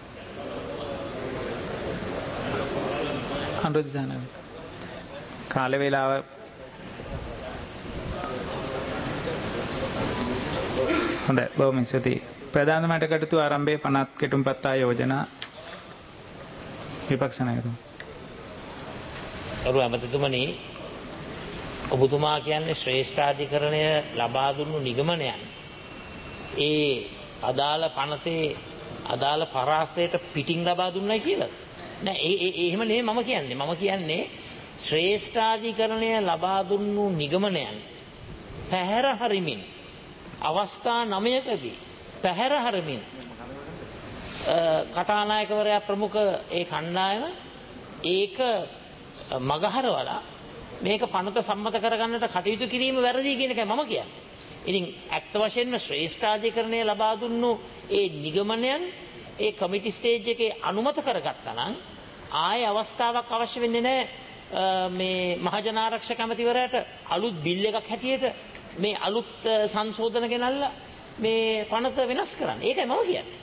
අනුරාධ සහනාව කාල වේලාව හොඳයි බොහොම ස්තුතියි. ප්‍රධාන මට කටයුතු ආරම්භයේ පනත් කෙටුම්පත් ආයෝජනා විපක්ෂ නායකතුමා. ගරු ඇමතිතුමනි ඔබතුමා කියන්නේ ශ්‍රේෂ්ඨාධිකරණය ලබා දුන්නු නිගමනයන් ඒ අදාළ පනතේ අදාළ පරාසයට පිටින් ලබා දුන්නයි කියලා. නෑ ඒ ඒ එහෙම නෙමෙයි මම කියන්නේ. මම කියන්නේ ශ්‍රේෂ්ඨාධිකරණය ලබා දුන්නු නිගමනයන් පැහැර හරිමින් අවස්ථා නවයකදී පැහැර හරිමින් කතානායකවරයා ප්‍රමුඛ ඒ කණ්ඩායම ඒක මගහරවලා මේක පනත සම්මත කරගන්නට කටයුතු කිරීම වැරදි කියන එකයි මම කියන්නේ. ඉතින් ඇත්ත වශයෙන්ම ශ්‍රේෂ්ඨාධිකරණය ලබා දුන්නු ඒ නිගමනයන් ඒ කමිටි ස්ටේජ් එකේ අනුමත කරගත්තා නම් ආයේ අවස්ථාවක් අවශ්‍ය වෙන්නේ නැහැ මේ මහජන ආරක්ෂක ඇමතිවරයාට අලුත් බිල් එකක් හැටියට මේ අලුත් සංශෝධන ගෙනල්ලා මේ පනත වෙනස් කරන්න. ඒකයි මම කියන්නේ.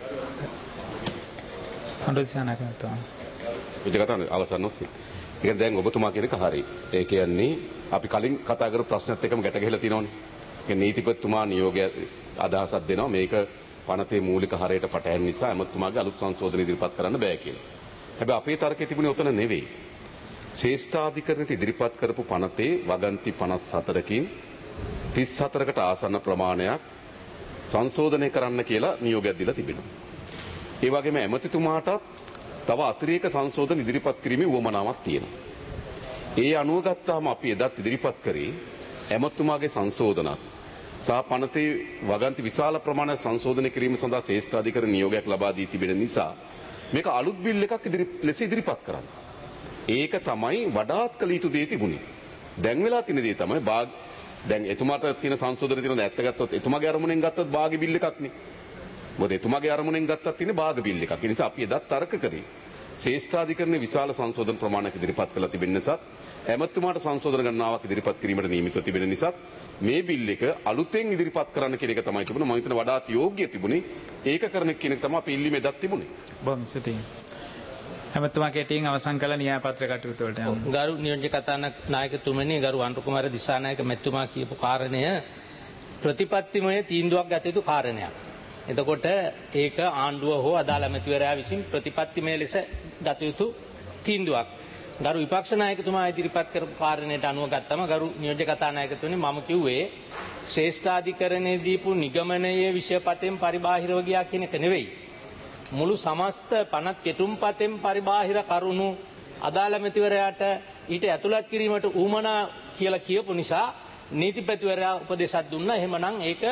අනුරාධ විජකතන අවසන් ඔස්සේ. ඒක දැන් ඔබතුමා කියන එක හරි. ඒ කියන්නේ අපි කලින් කතා කරපු ප්‍රශ්නත් එක්කම ගැට ගැහිලා තියෙනවනේ. ඒ නීතිපතිතුමා නියෝගය අදහසක් දෙනවා මේක පනතේ මූලික හරයට පටහැන් නිසා ඇමතුමාගේ අලුත් සංශෝධන ඉදිරිපත් කරන්න බෑ කියලා. හැබැයි අපේ තර්කයේ තිබුණේ උතන නෙවෙයි. ශ්‍රේෂ්ඨාධිකරණයට ඉදිරිපත් කරපු පනතේ වගන්ති පනස් හතරකින් තිස් හතරකට ආසන්න ප්‍රමාණයක් සංශෝධනය කරන්න කියලා නියෝගයක් දීලා තිබෙනවා. ඒ වගේම ඇමතිතුමාටත් තව අතිරේක සංශෝධන ඉදිරිපත් කිරීමේ උවමනාවක් තියෙනවා. ඒ අනුව ගත්තාම අපි එදත් ඉදිරිපත් කරේ ඇමතිතුමාගේ සංශෝධනත් සහ පනතේ වගන්ති විශාල ප්‍රමාණයක් සංශෝධනය කිරීම සඳහා ශ්‍රේෂ්ඨාධිකරණ නියෝගයක් ලබා දී තිබෙන නිසා මේක අලුත් බිල් එකක් ඉදිරි ලෙස ඉදිරිපත් කරන්න. ඒක තමයි වඩාත් කළ යුතු දේ තිබුණේ. දැන් වෙලා තියෙන දේ තමයි භාග දැන් එතුමාට තියෙන සංශෝධන තියෙන ඇත්ත ගත්තොත් එතුමාගේ අරමුණෙන් ගත්තත් භාග බිල් එකක් නේ. මොකද එතුමාගේ අරමුණෙන් ගත්තත් තියෙන භාග බිල් එකක්. ඒ නිසා අපි එදත් තර්ක කරේ ශ්‍රේෂ්ඨාධිකරණයේ විශාල සංශෝධන ප්‍රමාණයක් ඉදිරිපත් කළා තිබෙන නිසා ඇමතුමාට සංශෝධන ගණනාවක් ඉදිරිපත් කිරීමට නියමිතව තිබෙන නිසා මේ බිල් එක අලුතෙන් ඉදිරිපත් කරන්න කියන එක තමයි තිබුණේ. මම හිතන වඩාත් යෝග්‍ය තිබුණේ ඒක කරන කියන එක තමයි අපි ඉල්ලීමේ දත් තිබුණේ. බොහොම ස්තුතියි. ඇමතුමා කෙටියෙන් අවසන් කළ න්‍යාය පත්‍ර කටයුතු වලට යමු. ගරු නියෝජ්‍ය කතානායකතුමනි ගරු අනුර කුමාර දිසානායක මැතිතුමා කියපු කාරණය ප්‍රතිපත්තිමය තීන්දුවක් ගත යුතු කාරණයක්. එතකොට ඒක ආණ්ඩුව හෝ අදාළ ඇමතිවරයා විසින් ප්‍රතිපත්තිමය ලෙස ගත යුතු තීන්දුවක්. ගරු විපක්ෂ නායකතුමා ඉදිරිපත් කරපු කාරණයට අනුව ගත්තම ගරු නියෝජ්‍ය කතානායකතුමනි මම කිව්වේ ශ්‍රේෂ්ඨාධිකරණයේ දීපු නිගමනයේ විෂයපතෙන් පරිබාහිරව ගියා කියන එක නෙවෙයි. මුළු සමස්ත පනත් කෙටුම්පතෙන් පරිබාහිර කරුණු අදාළ ඇමතිවරයාට ඊට ඇතුළත් කිරීමට ඌමනා කියලා කියපු නිසා නීතිපතිවරයා උපදේශයක් දුන්නා. එහෙමනම් ඒක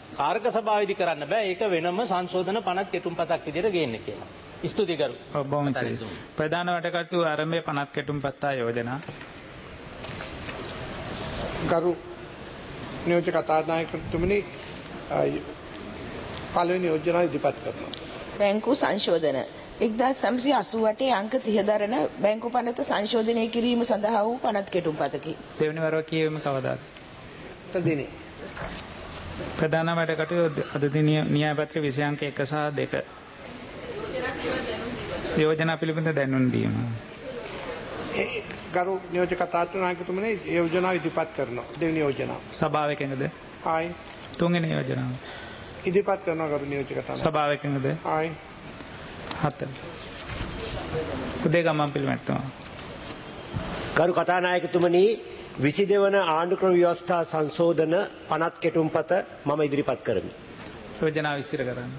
කාරක සභාවේදී කරන්න බෑ. ඒක වෙනම සංශෝධන පනත් කෙටුම්පතක් විදිහට ගේන්න කියලා. ස්තුති කරු. බොහොම ස්තුතියි. ප්‍රධාන වැඩකටයුතු ආරම්භයේ පනත් කෙටුම්පත්තා යෝජනා. ගරු නියෝජ්‍ය කතානායකතුමනි පළවෙනි යෝජනාව ඉදිරිපත් කරනවා. බැංකු සංශෝධන එක්දාස් නවසිය අසූ අටේ අංක තිහ දරන බැංකු පනත සංශෝධනය කිරීම සඳහා වූ පනත් කෙටුම්පතකි. දෙවැනි වරව කියවීම කවදාද? දිනේ. ප්‍රධාන වැඩකටයුතු අද දින න්‍යාය පත්‍ර විෂය අංක එක සහ දෙක. යෝජනා පිළිබඳ දැනුම් දීම. ගරු නියෝජ්‍ය කතානායකතුමනි යෝජනාව ඉදිරිපත් කරනවා. දෙවෙනි යෝජනාව. සභාව එකඟද? ආයි. තුන්වෙනි යෝජනාව. ඉදිරිපත් කරනවා ගරු නියෝජ්‍ය කතානායක. සභාව එකඟද? ආයි. හතර. උදේගමන් පිළිමැට්ටුවා. ගරු කතානායකතුමනි විසි දෙවන ආණ්ඩුක්‍රම ව්‍යවස්ථා සංශෝධන පනත් කෙටුම්පත මම ඉදිරිපත් කරමි. යෝජනාව විස්තර කරන්න.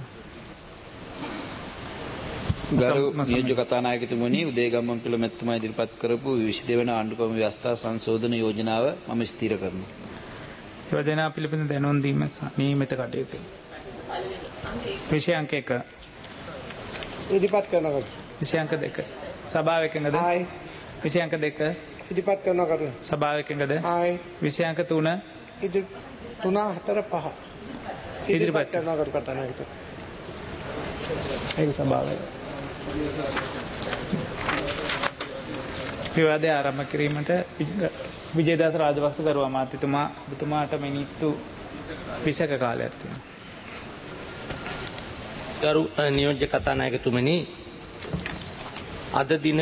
ගරු නියෝජ්‍ය කතානායකතුමනි උදේගමන් පිළිමැට්ටුමා ඉදිරිපත් කරපු විසි දෙවන ආණ්ඩුක්‍රම ව්‍යවස්ථා සංශෝධන යෝජනාව මම ස්ථිර කරනවා. යෝජනා පිළිබඳ දැනුම් දීම නියමිත කටයුතු. විෂය අංක එක. ඉදිරිපත් කරනවා. විෂය අංක දෙක. සභාව එකඟද? ආයි. විෂය අංක දෙක. ඉදිරිපත් කරනවා කරු. සභාව එකඟද? ආයි. විෂය අංක තුන. ඉදිරි තුන හතර පහ. ඉදිරිපත් කරනවා කරු කතානායකතුමනි. ඒක සභාවයි. විවාදය ආරම්භ කිරීමට විජේදාස රාජපක්ෂ ගරු අමාත්‍යතුමා ඔබතුමාට මිනිත්තු විසක කාලයක් තියෙනවා. ගරු නියෝජ්‍ය කතානායකතුමනි අද දින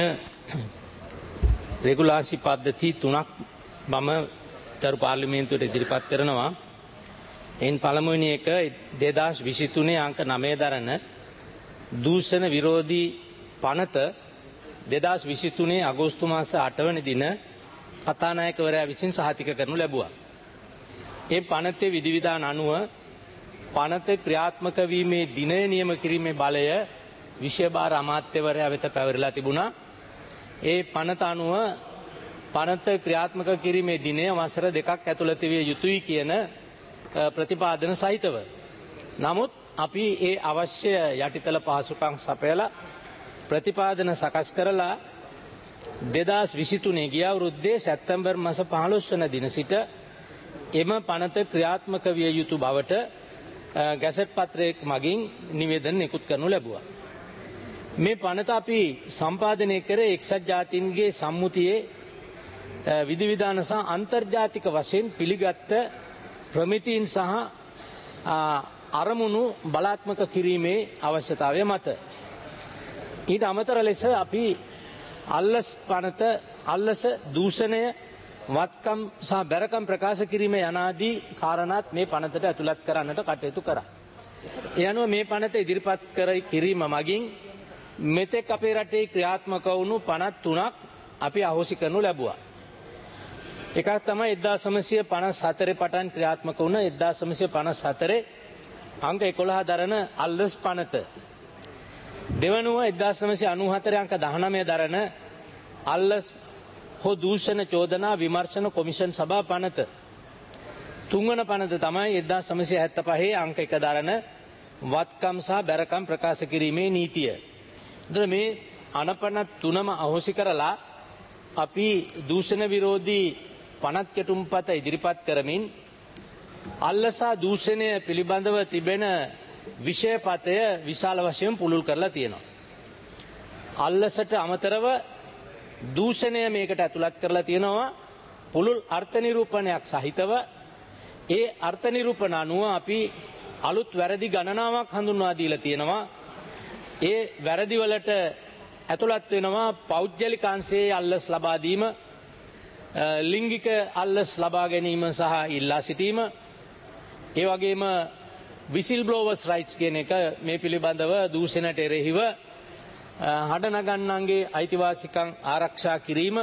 රෙගුලාසි පද්ධති තුනක් මම ගරු පාර්ලිමේන්තුවට ඉදිරිපත් කරනවා. එයින් පළමුවෙනි එක දෙදාස් විසි තුනේ අංක නවය දරන දූෂණ විරෝධී පනත දෙදාස් විසි තුනේ අගෝස්තු මාස අට වන දින කතානායකවරයා විසින් සහතික කරනු ලැබුවා. ඒ පනතේ විධිවිධාන අනුව පනත ක්‍රියාත්මක වීමේ දිනය නියම කිරීමේ බලය විෂය භාර අමාත්‍යවරයා වෙත පැවරලා තිබුණා. ඒ පනත අනුව පනත ක්‍රියාත්මක කිරීමේ දිනය වසර දෙකක් ඇතුළත විය යුතුයි කියන ප්‍රතිපාදන සහිතව. නමුත් අපි ඒ අවශ්‍ය යටිතල පහසුකම් සපයලා ප්‍රතිපාදන සකස් කරලා දෙදාස් විසි තුනේ ගිය අවුරුද්දේ සැප්තැම්බර් මාස පහළොස් වන දින සිට එම පනත ක්‍රියාත්මක විය යුතු බවට ගැසට් පත්‍රයක් මගින් නිවේදන නිකුත් කරනු ලැබුවා. මේ පනත අපි සම්පාදනය කරේ එක්සත් ජාතීන්ගේ සම්මුතියේ විධිවිධාන සහ අන්තර්ජාතික වශයෙන් පිළිගත්ත ප්‍රමිතීන් සහ අරමුණු බලාත්මක කිරීමේ අවශ්‍යතාවය මත. ඊට අමතර ලෙස අපි අල්ලස් පනත අල්ලස දූෂණය වත්කම් සහ බැරකම් ප්‍රකාශ කිරීම යනාදී කාරණාත් මේ පනතට ඇතුළත් කරන්නට කටයුතු කරා. ඒ අනුව මේ පනත ඉදිරිපත් කර කිරීම මගින් මෙතෙක් අපේ රටේ ක්‍රියාත්මක වුණු පනත් තුනක් අපි අහෝසි කරනු ලැබුවා. එකක් තමයි එක්දාස් නවසිය පනස් හතරේ පටන් ක්‍රියාත්මක වුණ එක්දාස් නවසිය පනස් හතරේ අංක එකොළහ දරන අල්ලස් පනත. දෙවනුව එක්දාස් නවසිය අනූ හතරේ අංක දහනවය දරන අල්ලස් හෝ දූෂණ චෝදනා විමර්ශන කොමිෂන් සභා පනත. තුන්වන පනත තමයි එක්දාස් නවසිය හැත්තෑ පහේ අංක එක දරන වත්කම් සහ බැරකම් ප්‍රකාශ කිරීමේ නීතිය. එතකොට මේ අනපනත් තුනම අහෝසි කරලා අපි දූෂණ විරෝධී පනත් කෙටුම්පත ඉදිරිපත් කරමින් අල්ලසා දූෂණය පිළිබඳව තිබෙන විෂයපතය විශාල වශයෙන් පුළුල් කරලා තියෙනවා. අල්ලසට අමතරව දූෂණය මේකට ඇතුළත් කරලා තියෙනවා පුළුල් අර්ථ නිරූපණයක් සහිතව. ඒ අර්ථ නිරූපණ අනුව අපි අලුත් වැරදි ගණනාවක් හඳුන්වා දීලා තියෙනවා. ඒ වැරදිවලට ඇතුළත් වෙනවා පෞද්ගලික අංශයේ අල්ලස් ලබා දීම, ලිංගික අල්ලස් ලබා ගැනීම සහ ඉල්ලා සිටීම, ඒ වගේම විසිල් බ්ලෝවර්ස් රයිට්ස් කියන එක මේ පිළිබඳව දූෂණයට එරෙහිව හඬනගන්නන්ගේ අයිතිවාසිකම් ආරක්ෂා කිරීම,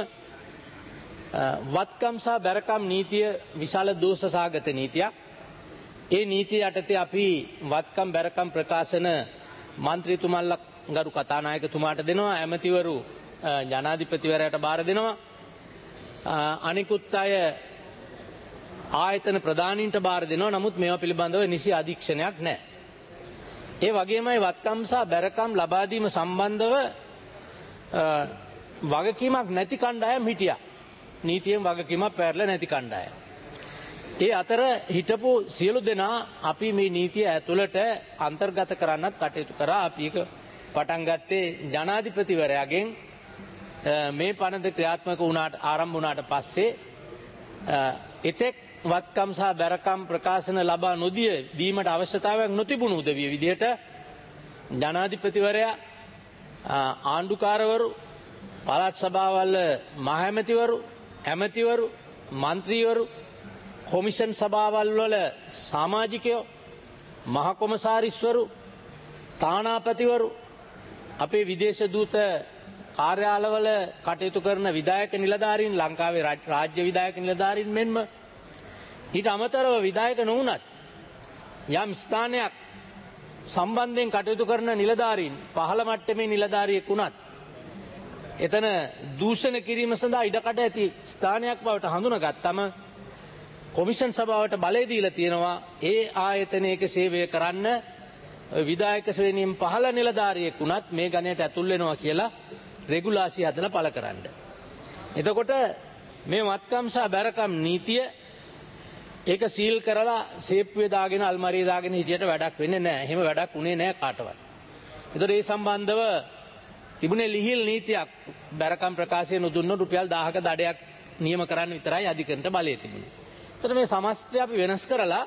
වත්කම් සහ බැරකම් නීතිය විශාල දෝෂ සහගත නීතියක්. ඒ නීතිය යටතේ අපි වත්කම් බැරකම් ප්‍රකාශන මන්ත්‍රීතුමන්ලා ගරු කතානායකතුමාට දෙනවා, ඇමතිවරු ජනාධිපතිවරයාට බාර දෙනවා. අනිකුත් අය ආයතන ප්‍රධානීන්ට බාර දෙනවා. නමුත් මේවා පිළිබඳව නිසි අධීක්ෂණයක් නැහැ. ඒ වගේමයි වත්කම් සහ බැරකම් ලබා දීම සම්බන්ධව වගකීමක් නැති කණ්ඩායම් හිටියා. නීතියෙන් වගකීමක් පැවරලා නැති කණ්ඩායම්. ඒ අතර හිටපු සියලු දෙනා අපි මේ නීතිය ඇතුළට අන්තර්ගත කරන්නත් කටයුතු කරා. අපි ඒක පටන් ගත්තේ ජනාධිපතිවරයාගෙන් මේ පනත ක්‍රියාත්මක වුණාට ආරම්භ වුණාට පස්සේ එතෙක් වත්කම් සහ බැරකම් ප්‍රකාශන ලබා නොදිය දීමට අවශ්‍යතාවයක් නොතිබුණු උදවිය විදිහට ජනාධිපතිවරයා ආණ්ඩුකාරවරු පළාත් සභාවල මහ ඇමතිවරු ඇමතිවරු මන්ත්‍රීවරු කොමිෂන් සභාවල් වල සමාජිකයෝ මහ කොමසාරිස්වරු තානාපතිවරු අපේ විදේශ දූත කාර්යාලවල කටයුතු කරන විධායක නිලධාරීන් ලංකාවේ රාජ්‍ය විධායක නිලධාරීන් මෙන්ම ඊට අමතරව විධායක නොවුනත් යම් ස්ථානයක් සම්බන්ධයෙන් කටයුතු කරන නිලධාරීන් පහළ මට්ටමේ නිලධාරියෙක් වුණත් එතන දූෂණ කිරීම සඳහා ඉඩකඩ ඇති ස්ථානයක් බවට හඳුනාගත්තම කොමිෂන් සභාවට බලය දීලා තියෙනවා ඒ ආයතනයක සේවය කරන්න විධායක ශ්‍රේණියෙන් පහළ නිලධාරියෙක් වුණත් මේ ගණයට ඇතුල් වෙනවා කියලා රෙගුලාසි හදලා පළ කරන්න. එතකොට මේ වත්කම් සහ බැරකම් නීතිය ඒක සීල් කරලා සේප්පුවේ දාගෙන අල්මාරියේ දාගෙන හිටියට වැඩක් වෙන්නේ නැහැ. එහෙම වැඩක් උනේ නැහැ කාටවත්. එතකොට ඒ සම්බන්ධව තිබුණේ ලිහිල් නීතියක් බැරකම් ප්‍රකාශය නොදුන්න රුපියල් දහයක දඩයක් නියම කරන්න විතරයි අධිකරණයට බලය තිබුණේ. එතකොට මේ සමස්තය අපි වෙනස් කරලා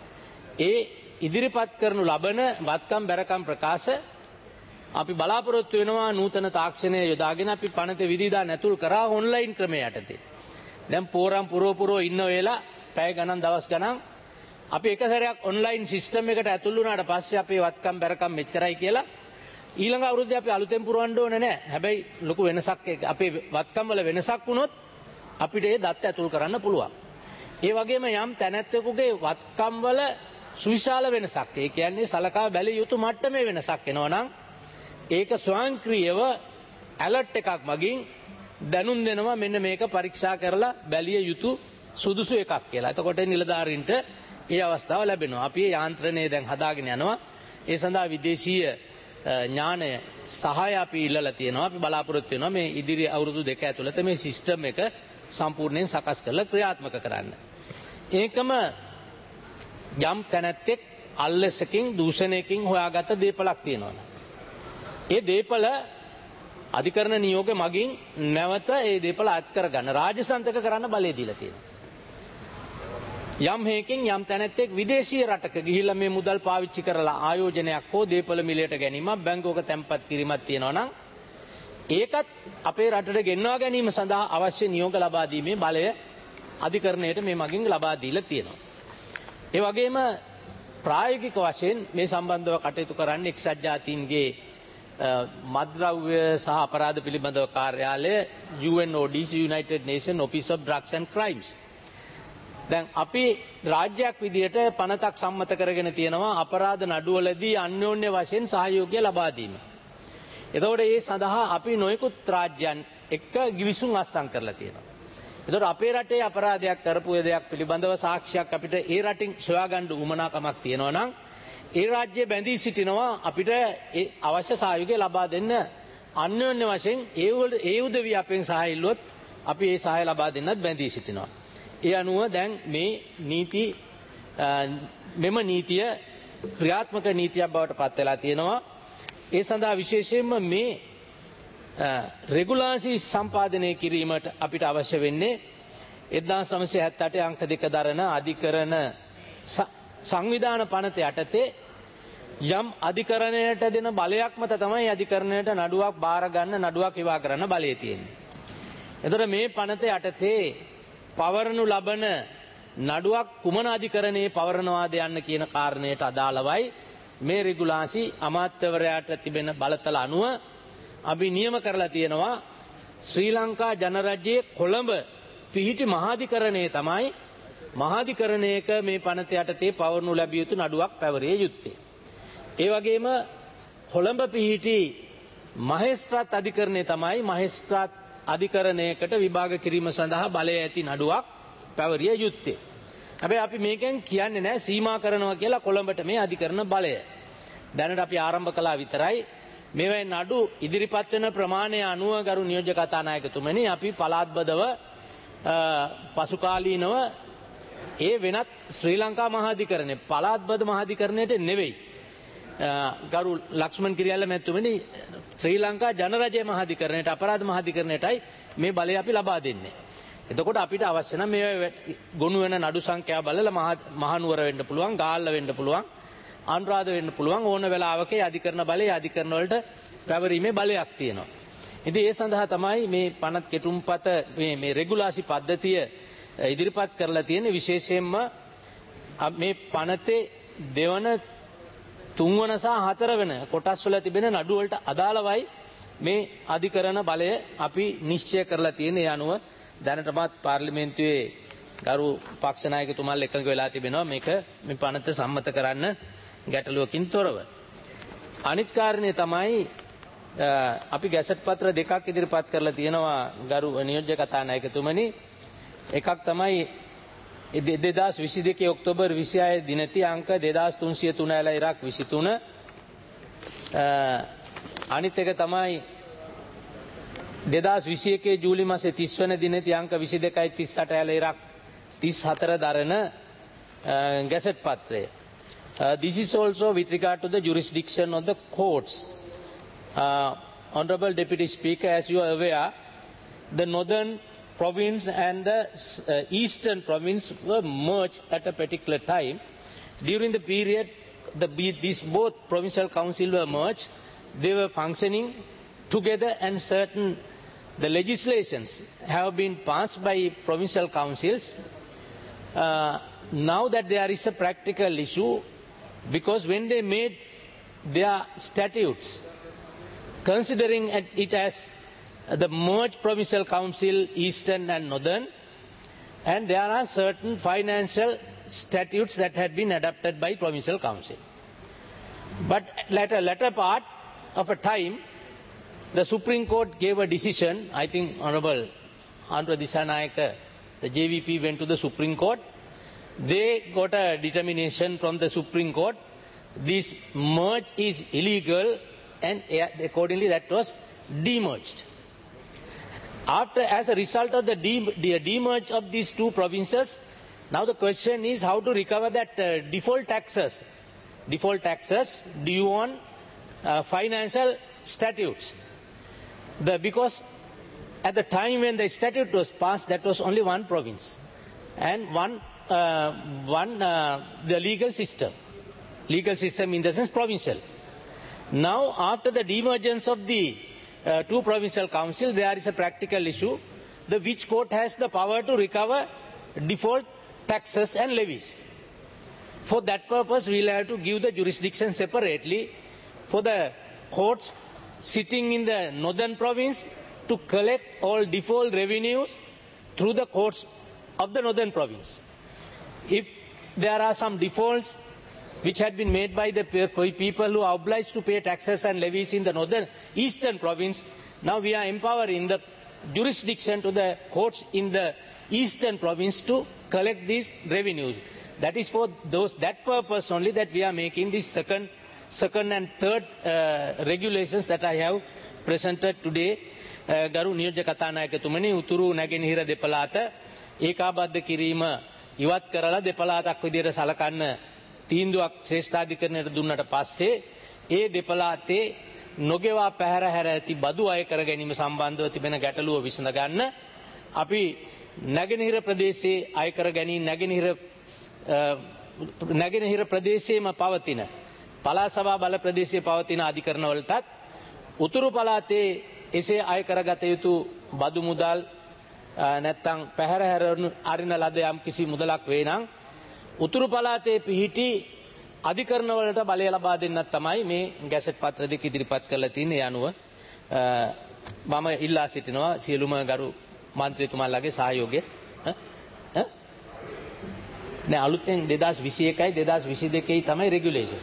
ඒ ඉදිරිපත් කරනු ලබන වත්කම් බැරකම් ප්‍රකාශ අපි බලාපොරොත්තු වෙනවා නූතන තාක්ෂණය යොදාගෙන අපි පනත විධිදා නැතුල් කරා ඔන්ලයින් ක්‍රමය යටතේ. දැන් පෝරම් පුරෝ පුරෝ ඉන්න වෙලා පැය ගණන් දවස් ගණන් අපි එක සැරයක් ඔන්ලයින් සිස්ටම් එකට ඇතුල් වුණාට පස්සේ අපේ වත්කම් බැරකම් මෙච්චරයි කියලා ඊළඟ අවුරුද්දේ අපි අලුතෙන් පුරවන්න ඕනේ නැහැ. හැබැයි ලොකු වෙනසක් අපේ වත්කම් වල වෙනසක් වුණොත් අපිට ඒ දත්ත ඇතුල් කරන්න පුළුවන්. ඒ වගේම යම් තැනැත්තෙකුගේ වත්කම් වල සුවිශාල වෙනසක් ඒ කියන්නේ සලකා බැලිය යුතු මට්ටමේ වෙනසක් එනවා නම් ඒක ස්වයංක්‍රීයව ඇලර්ට් එකක් මගින් දැනුම් දෙනවා මෙන්න මේක පරීක්ෂා කරලා බැලිය යුතු සුදුසු එකක් කියලා. එතකොට නිලධාරීන්ට ඒ අවස්ථාව ලැබෙනවා. අපි මේ යාන්ත්‍රණය දැන් හදාගෙන යනවා. ඒ සඳහා විදේශීය ඥානය සහාය අපි ඉල්ලලා තියෙනවා. අපි බලාපොරොත්තු වෙනවා මේ ඉදිරි අවුරුදු දෙක ඇතුළත මේ සිස්ටම් එක සම්පූර්ණයෙන් සකස් කරලා ක්‍රියාත්මක කරන්න. ඒකම යම් තැනැත්තෙක් අල්ලසකින් දූෂණයකින් හොයාගත්ත දේපලක් තියෙනවා. ඒ දේපල අධිකරණ නියෝග මගින් නැවත ඒ දේපල අත් කරගන්න රාජසන්තක කරන්න බලය දීලා තියෙනවා. යම් හේකින් යම් තැනැත්තෙක් විදේශීය රටක ගිහිල්ලා මේ මුදල් පාවිච්චි කරලා ආයෝජනයක් හෝ දේපල මිලයට ගැනීමක් බැංකුවක තැන්පත් කිරීමක් තියෙනවා නම් ඒකත් අපේ රටට ගෙන්වා ගැනීම සඳහා අවශ්‍ය නියෝග ලබා දීමේ බලය අධිකරණයට මේ මගින් ලබා දීලා තියෙනවා. ඒ වගේම ප්‍රායෝගික වශයෙන් මේ සම්බන්ධව කටයුතු කරන්නේ එක්සත් ජාතීන්ගේ මත්ද්‍රව්‍ය සහ අපරාධ පිළිබඳව කාර්යාලය U N O D C United Nations Office of Drugs and Crimes. දැන් අපි රාජ්‍යයක් විදියට පනතක් සම්මත කරගෙන තියෙනවා අපරාධ නඩුවලදී අන්‍යෝන්‍ය වශයෙන් සහයෝගය ලබා දීම. එතකොට ඒ සඳහා අපි නොයෙකුත් රාජ්‍යයන් එක්ක ගිවිසුම් අත්සන් කරලා තියෙනවා. එතකොට අපේ රටේ අපරාධයක් කරපු දෙයක් පිළිබඳව සාක්ෂියක් අපිට ඒ රටින් සොයාගන්න උවමනාකමක් තියෙනවා නම් ඒ රාජ්‍යය බැඳී සිටිනවා අපිට ඒ අවශ්‍ය සහයෝගය ලබා දෙන්න අන්‍යෝන්‍ය වශයෙන් ඒ ඒ උදවිය අපෙන් සහාය ඉල්ලුවොත් අපි ඒ සහාය ලබා දෙන්නත් බැඳී සිටිනවා. ඒ අනුව දැන් මේ නීති මෙම නීතිය ක්‍රියාත්මක නීතියක් බවට පත් වෙලා තියෙනවා. ඒ සඳහා විශේෂයෙන්ම මේ රෙගුලාසි සම්පාදනය කිරීමට අපිට අවශ්‍ය වෙන්නේ එක්දාස් නවසිය හැත්තෑ අට අංක දෙක දරන අධිකරණ සංවිධාන පනත යටතේ යම් අධිකරණයට දෙන බලයක් මත තමයි අධිකරණයට නඩුවක් බාර ගන්න නඩුවක් ඉවා කරන්න බලය තියෙන්නේ. එතකොට මේ පනත යටතේ පවරනු ලබන නඩුවක් කුමන අධිකරණයේ පවරනවාද යන්න කියන කාරණයට අදාළවයි මේ රෙගුලාසි අමාත්‍යවරයාට තිබෙන බලතල අනුව අපි නියම කරලා තියෙනවා. ශ්‍රී ලංකා ජනරජයේ කොළඹ පිහිටි මහාධිකරණයේ තමයි මහාධිකරණයක මේ පනත යටතේ පවරනු ලැබිය යුතු නඩුවක් පැවරිය යුත්තේ. ඒ වගේම කොළඹ පිහිටි මහේස්ත්‍රාත් අධිකරණය තමයි මහේස්ත්‍රාත් අධිකරණයකට විභාග කිරීම සඳහා බලය ඇති නඩුවක් පැවරිය යුත්තේ. හැබැයි අපි මේකෙන් කියන්නේ නැහැ සීමා කරනවා කියලා කොළඹට මේ අධිකරණ බලය. දැනට අපි ආරම්භ කළා විතරයි. මේවෙන් නඩු ඉදිරිපත් වෙන ප්‍රමාණය අනුව ගරු නියෝජ්‍ය කතානායකතුමනි අපි පළාත්බදව පසුකාලීනව ඒ වෙනත් ශ්‍රී ලංකා මහාධිකරණය පළාත්බද මහාධිකරණයට නෙවෙයි. ගරු ලක්ෂ්මන් කිරියල්ල මැතිතුමනි ශ්‍රී ලංකා ජනරජය මහාධිකරණයට අපරාධ මහාධිකරණයටයි මේ බලය අපි ලබා දෙන්නේ. එතකොට අපිට අවශ්‍ය නම් මේ ගොනු වෙන නඩු සංඛ්‍යාව බලලා මහනුවර වෙන්න පුළුවන්, ගාල්ල වෙන්න පුළුවන්, අනුරාධ වෙන්න පුළුවන් ඕන වෙලාවක අධිකරණ බලයේ අධිකරණ වලට පැවරීමේ බලයක් තියෙනවා. ඉතින් ඒ සඳහා තමයි මේ පනත් කෙටුම්පත මේ මේ රෙගුලාසි පද්ධතිය ඉදිරිපත් කරලා තියෙන විශේෂයෙන්ම මේ පනතේ දෙවන තුන්වන සහ හතරවන කොටස් වල තිබෙන නඩු වලට අදාළවයි මේ අධිකරණ බලය අපි නිශ්චය කරලා තියෙන. ඒ අනුව දැනටමත් පාර්ලිමේන්තුවේ ගරු පක්ෂ නායකතුමාලා එකඟ වෙලා තිබෙනවා මේක මේ පනත සම්මත කරන්න ගැටලුවකින් තොරව. අනිත් කාරණේ තමයි අපි ගැසට් පත්‍ර දෙකක් ඉදිරිපත් කරලා තියෙනවා ගරු නියෝජ්‍ය කතානායකතුමනි. එකක් තමයි දෙදාස් විසි දෙකේ ඔක්තෝබර් විසිහය දිනති අංක දෙදාස් තුන්සිය තුන ඇල ඉරක් විසිතුන. අනිත් එක තමයි දෙදාස් විසි එකේ ජූලි මාසේ තිස් වන දිනති අංක විසි දෙකයි තිස් අට ඇල ඉරක් තිස් හතර දරන ගැසට් පත්‍රය. Uh, this is also with regard to the jurisdiction of the courts. Uh, Honorable Deputy Speaker, as you are aware, the northern province and the uh, eastern province were merged at a particular time. During the period the, these both provincial councils were merged, they were functioning together and certain the legislations have been passed by provincial councils. Uh, now that there is a practical issue, because when they made their statutes, considering it as the merged provincial council, eastern and northern, and there are certain financial statutes that had been adopted by provincial council. But at a latter part of a time, the Supreme Court gave a decision. I think Honorable Andhra Disanayaka, the J V P, went to the Supreme Court. They got a determination from the Supreme Court. This merge is illegal, and accordingly that was demerged. After, as a result of the, de the demerge of these two provinces, now the question is how to recover that uh, default taxes. Default taxes due on uh, financial statutes. The, because at the time when the statute was passed, that was only one province and one Uh, one uh, the legal system legal system in the sense provincial. Now after the demergence of the uh, two provincial councils, there is a practical issue, the which court has the power to recover default taxes and levies. For that purpose we will have to give the jurisdiction separately for the courts sitting in the northern province to collect all default revenues through the courts of the northern province. If there are some defaults which had been made by the people who are obliged to pay taxes and levies in the northern eastern province, now we are empowering the jurisdiction to the courts in the eastern province to collect these revenues. That is for those that purpose only that we are making this second second and third uh, regulations that I have presented today. Garu Niyojya Kathanayakatumani උතුරු නැගෙනහිර දෙපළාත ඒකාබද්ධ කිරීම ඉවත් කරලා දෙපළාතක් විදිහට සලකන්න තීන්දුවක් ශ්‍රේෂ්ඨාධිකරණයට දුන්නට පස්සේ ඒ දෙපළාතේ නොගෙවා පැහැර හැර ඇති බදු අය කර ගැනීම සම්බන්ධව තිබෙන ගැටලුව විසඳ ගන්න අපි නැගෙනහිර ප්‍රදේශයේ අය කර ගැනීම නැගෙනහිර නැගෙනහිර ප්‍රදේශයේම පවතින පළාත් සභා බල ප්‍රදේශයේ පවතින අධිකරණ වලටත් උතුරු පළාතේ එසේ අය කරගත යුතු බදු මුදල් නැත්තම් පැහැර හැරෙන අරින ලද යම් කිසි මුදලක් වේ නම් උතුරු පළාතේ පිහිටි අධිකරණ වලට බලය ලබා දෙන්නත් තමයි මේ ගැසට් පත්‍ර දෙක ඉදිරිපත් කරලා තියෙන්නේ. ඒ අනුව මම ඉල්ලා සිටිනවා සියලුම ගරු මන්ත්‍රීතුමාලාගේ සහයෝගය. නෑ අලුතෙන් දෙදාස් විසි එකයි දෙදාස් විසි දෙකයි තමයි රෙගියුලේෂන්ස්.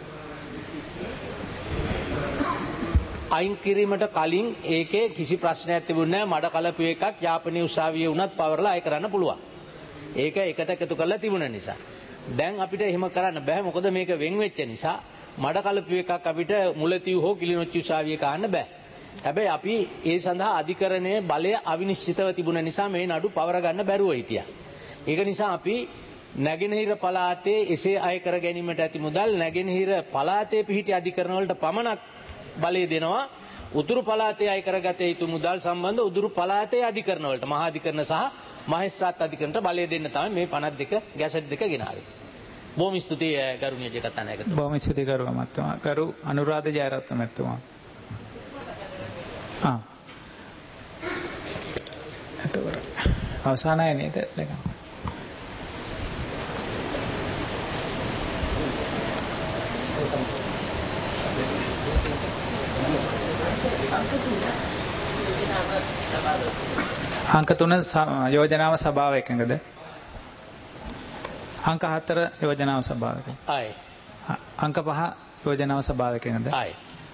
අයින් කිරීමට කලින් ඒකේ කිසි ප්‍රශ්නයක් තිබුණේ නැහැ. මඩ කලපු එකක් යාපනයේ උසාවියේ වුණත් පවර්ලා අය කරන්න පුළුවන්. ඒක එකට එකතු කරලා තිබුණ නිසා. දැන් අපිට එහෙම කරන්න බෑ. මොකද මේක වෙන් වෙච්ච නිසා මඩ කලපු එකක් අපිට මුලතිව් හෝ කිලිනොච්චි උසාවියේ කාන්න බෑ. හැබැයි අපි ඒ සඳහා අධිකරණයේ බලය අවිනිශ්චිතව තිබුණ නිසා මේ නඩු පවර ගන්න බැරුව හිටියා. ඒක නිසා අපි නැගෙනහිර පළාතේ එසේ අය කර ගැනීමට ඇති මුදල් නැගෙනහිර පළාතේ පිහිටි අධිකරණ වලට පමණක් බලය දෙනවා. උතුරු පළාතේ අය කරගත යුතු මුදල් සම්බන්ධ උතුරු පළාතේ අධිකරණ වලට මහා අධිකරණ සහ මහේස්ත්‍රාත් අධිකරණට බලය දෙන්න තමයි මේ පනස් දෙක ගැසට් දෙක ගෙනාවේ. බොහොම ස්තුතියි ගරුණීය කතානායකතුමා. බොහොම ස්තුතියි කරු මහත්මයා. කරු අනුරාධ ජයරත්න මහත්මයා. ආ. එතකොට අවසානයේ නේද ලගන. අංක තුන යෝජනාව සභාව එකඟද? අංක හතර යෝජනාව සභාව එකඟද? ආයි. අංක පහ යෝජනාව සභාව එකඟද? ආයි.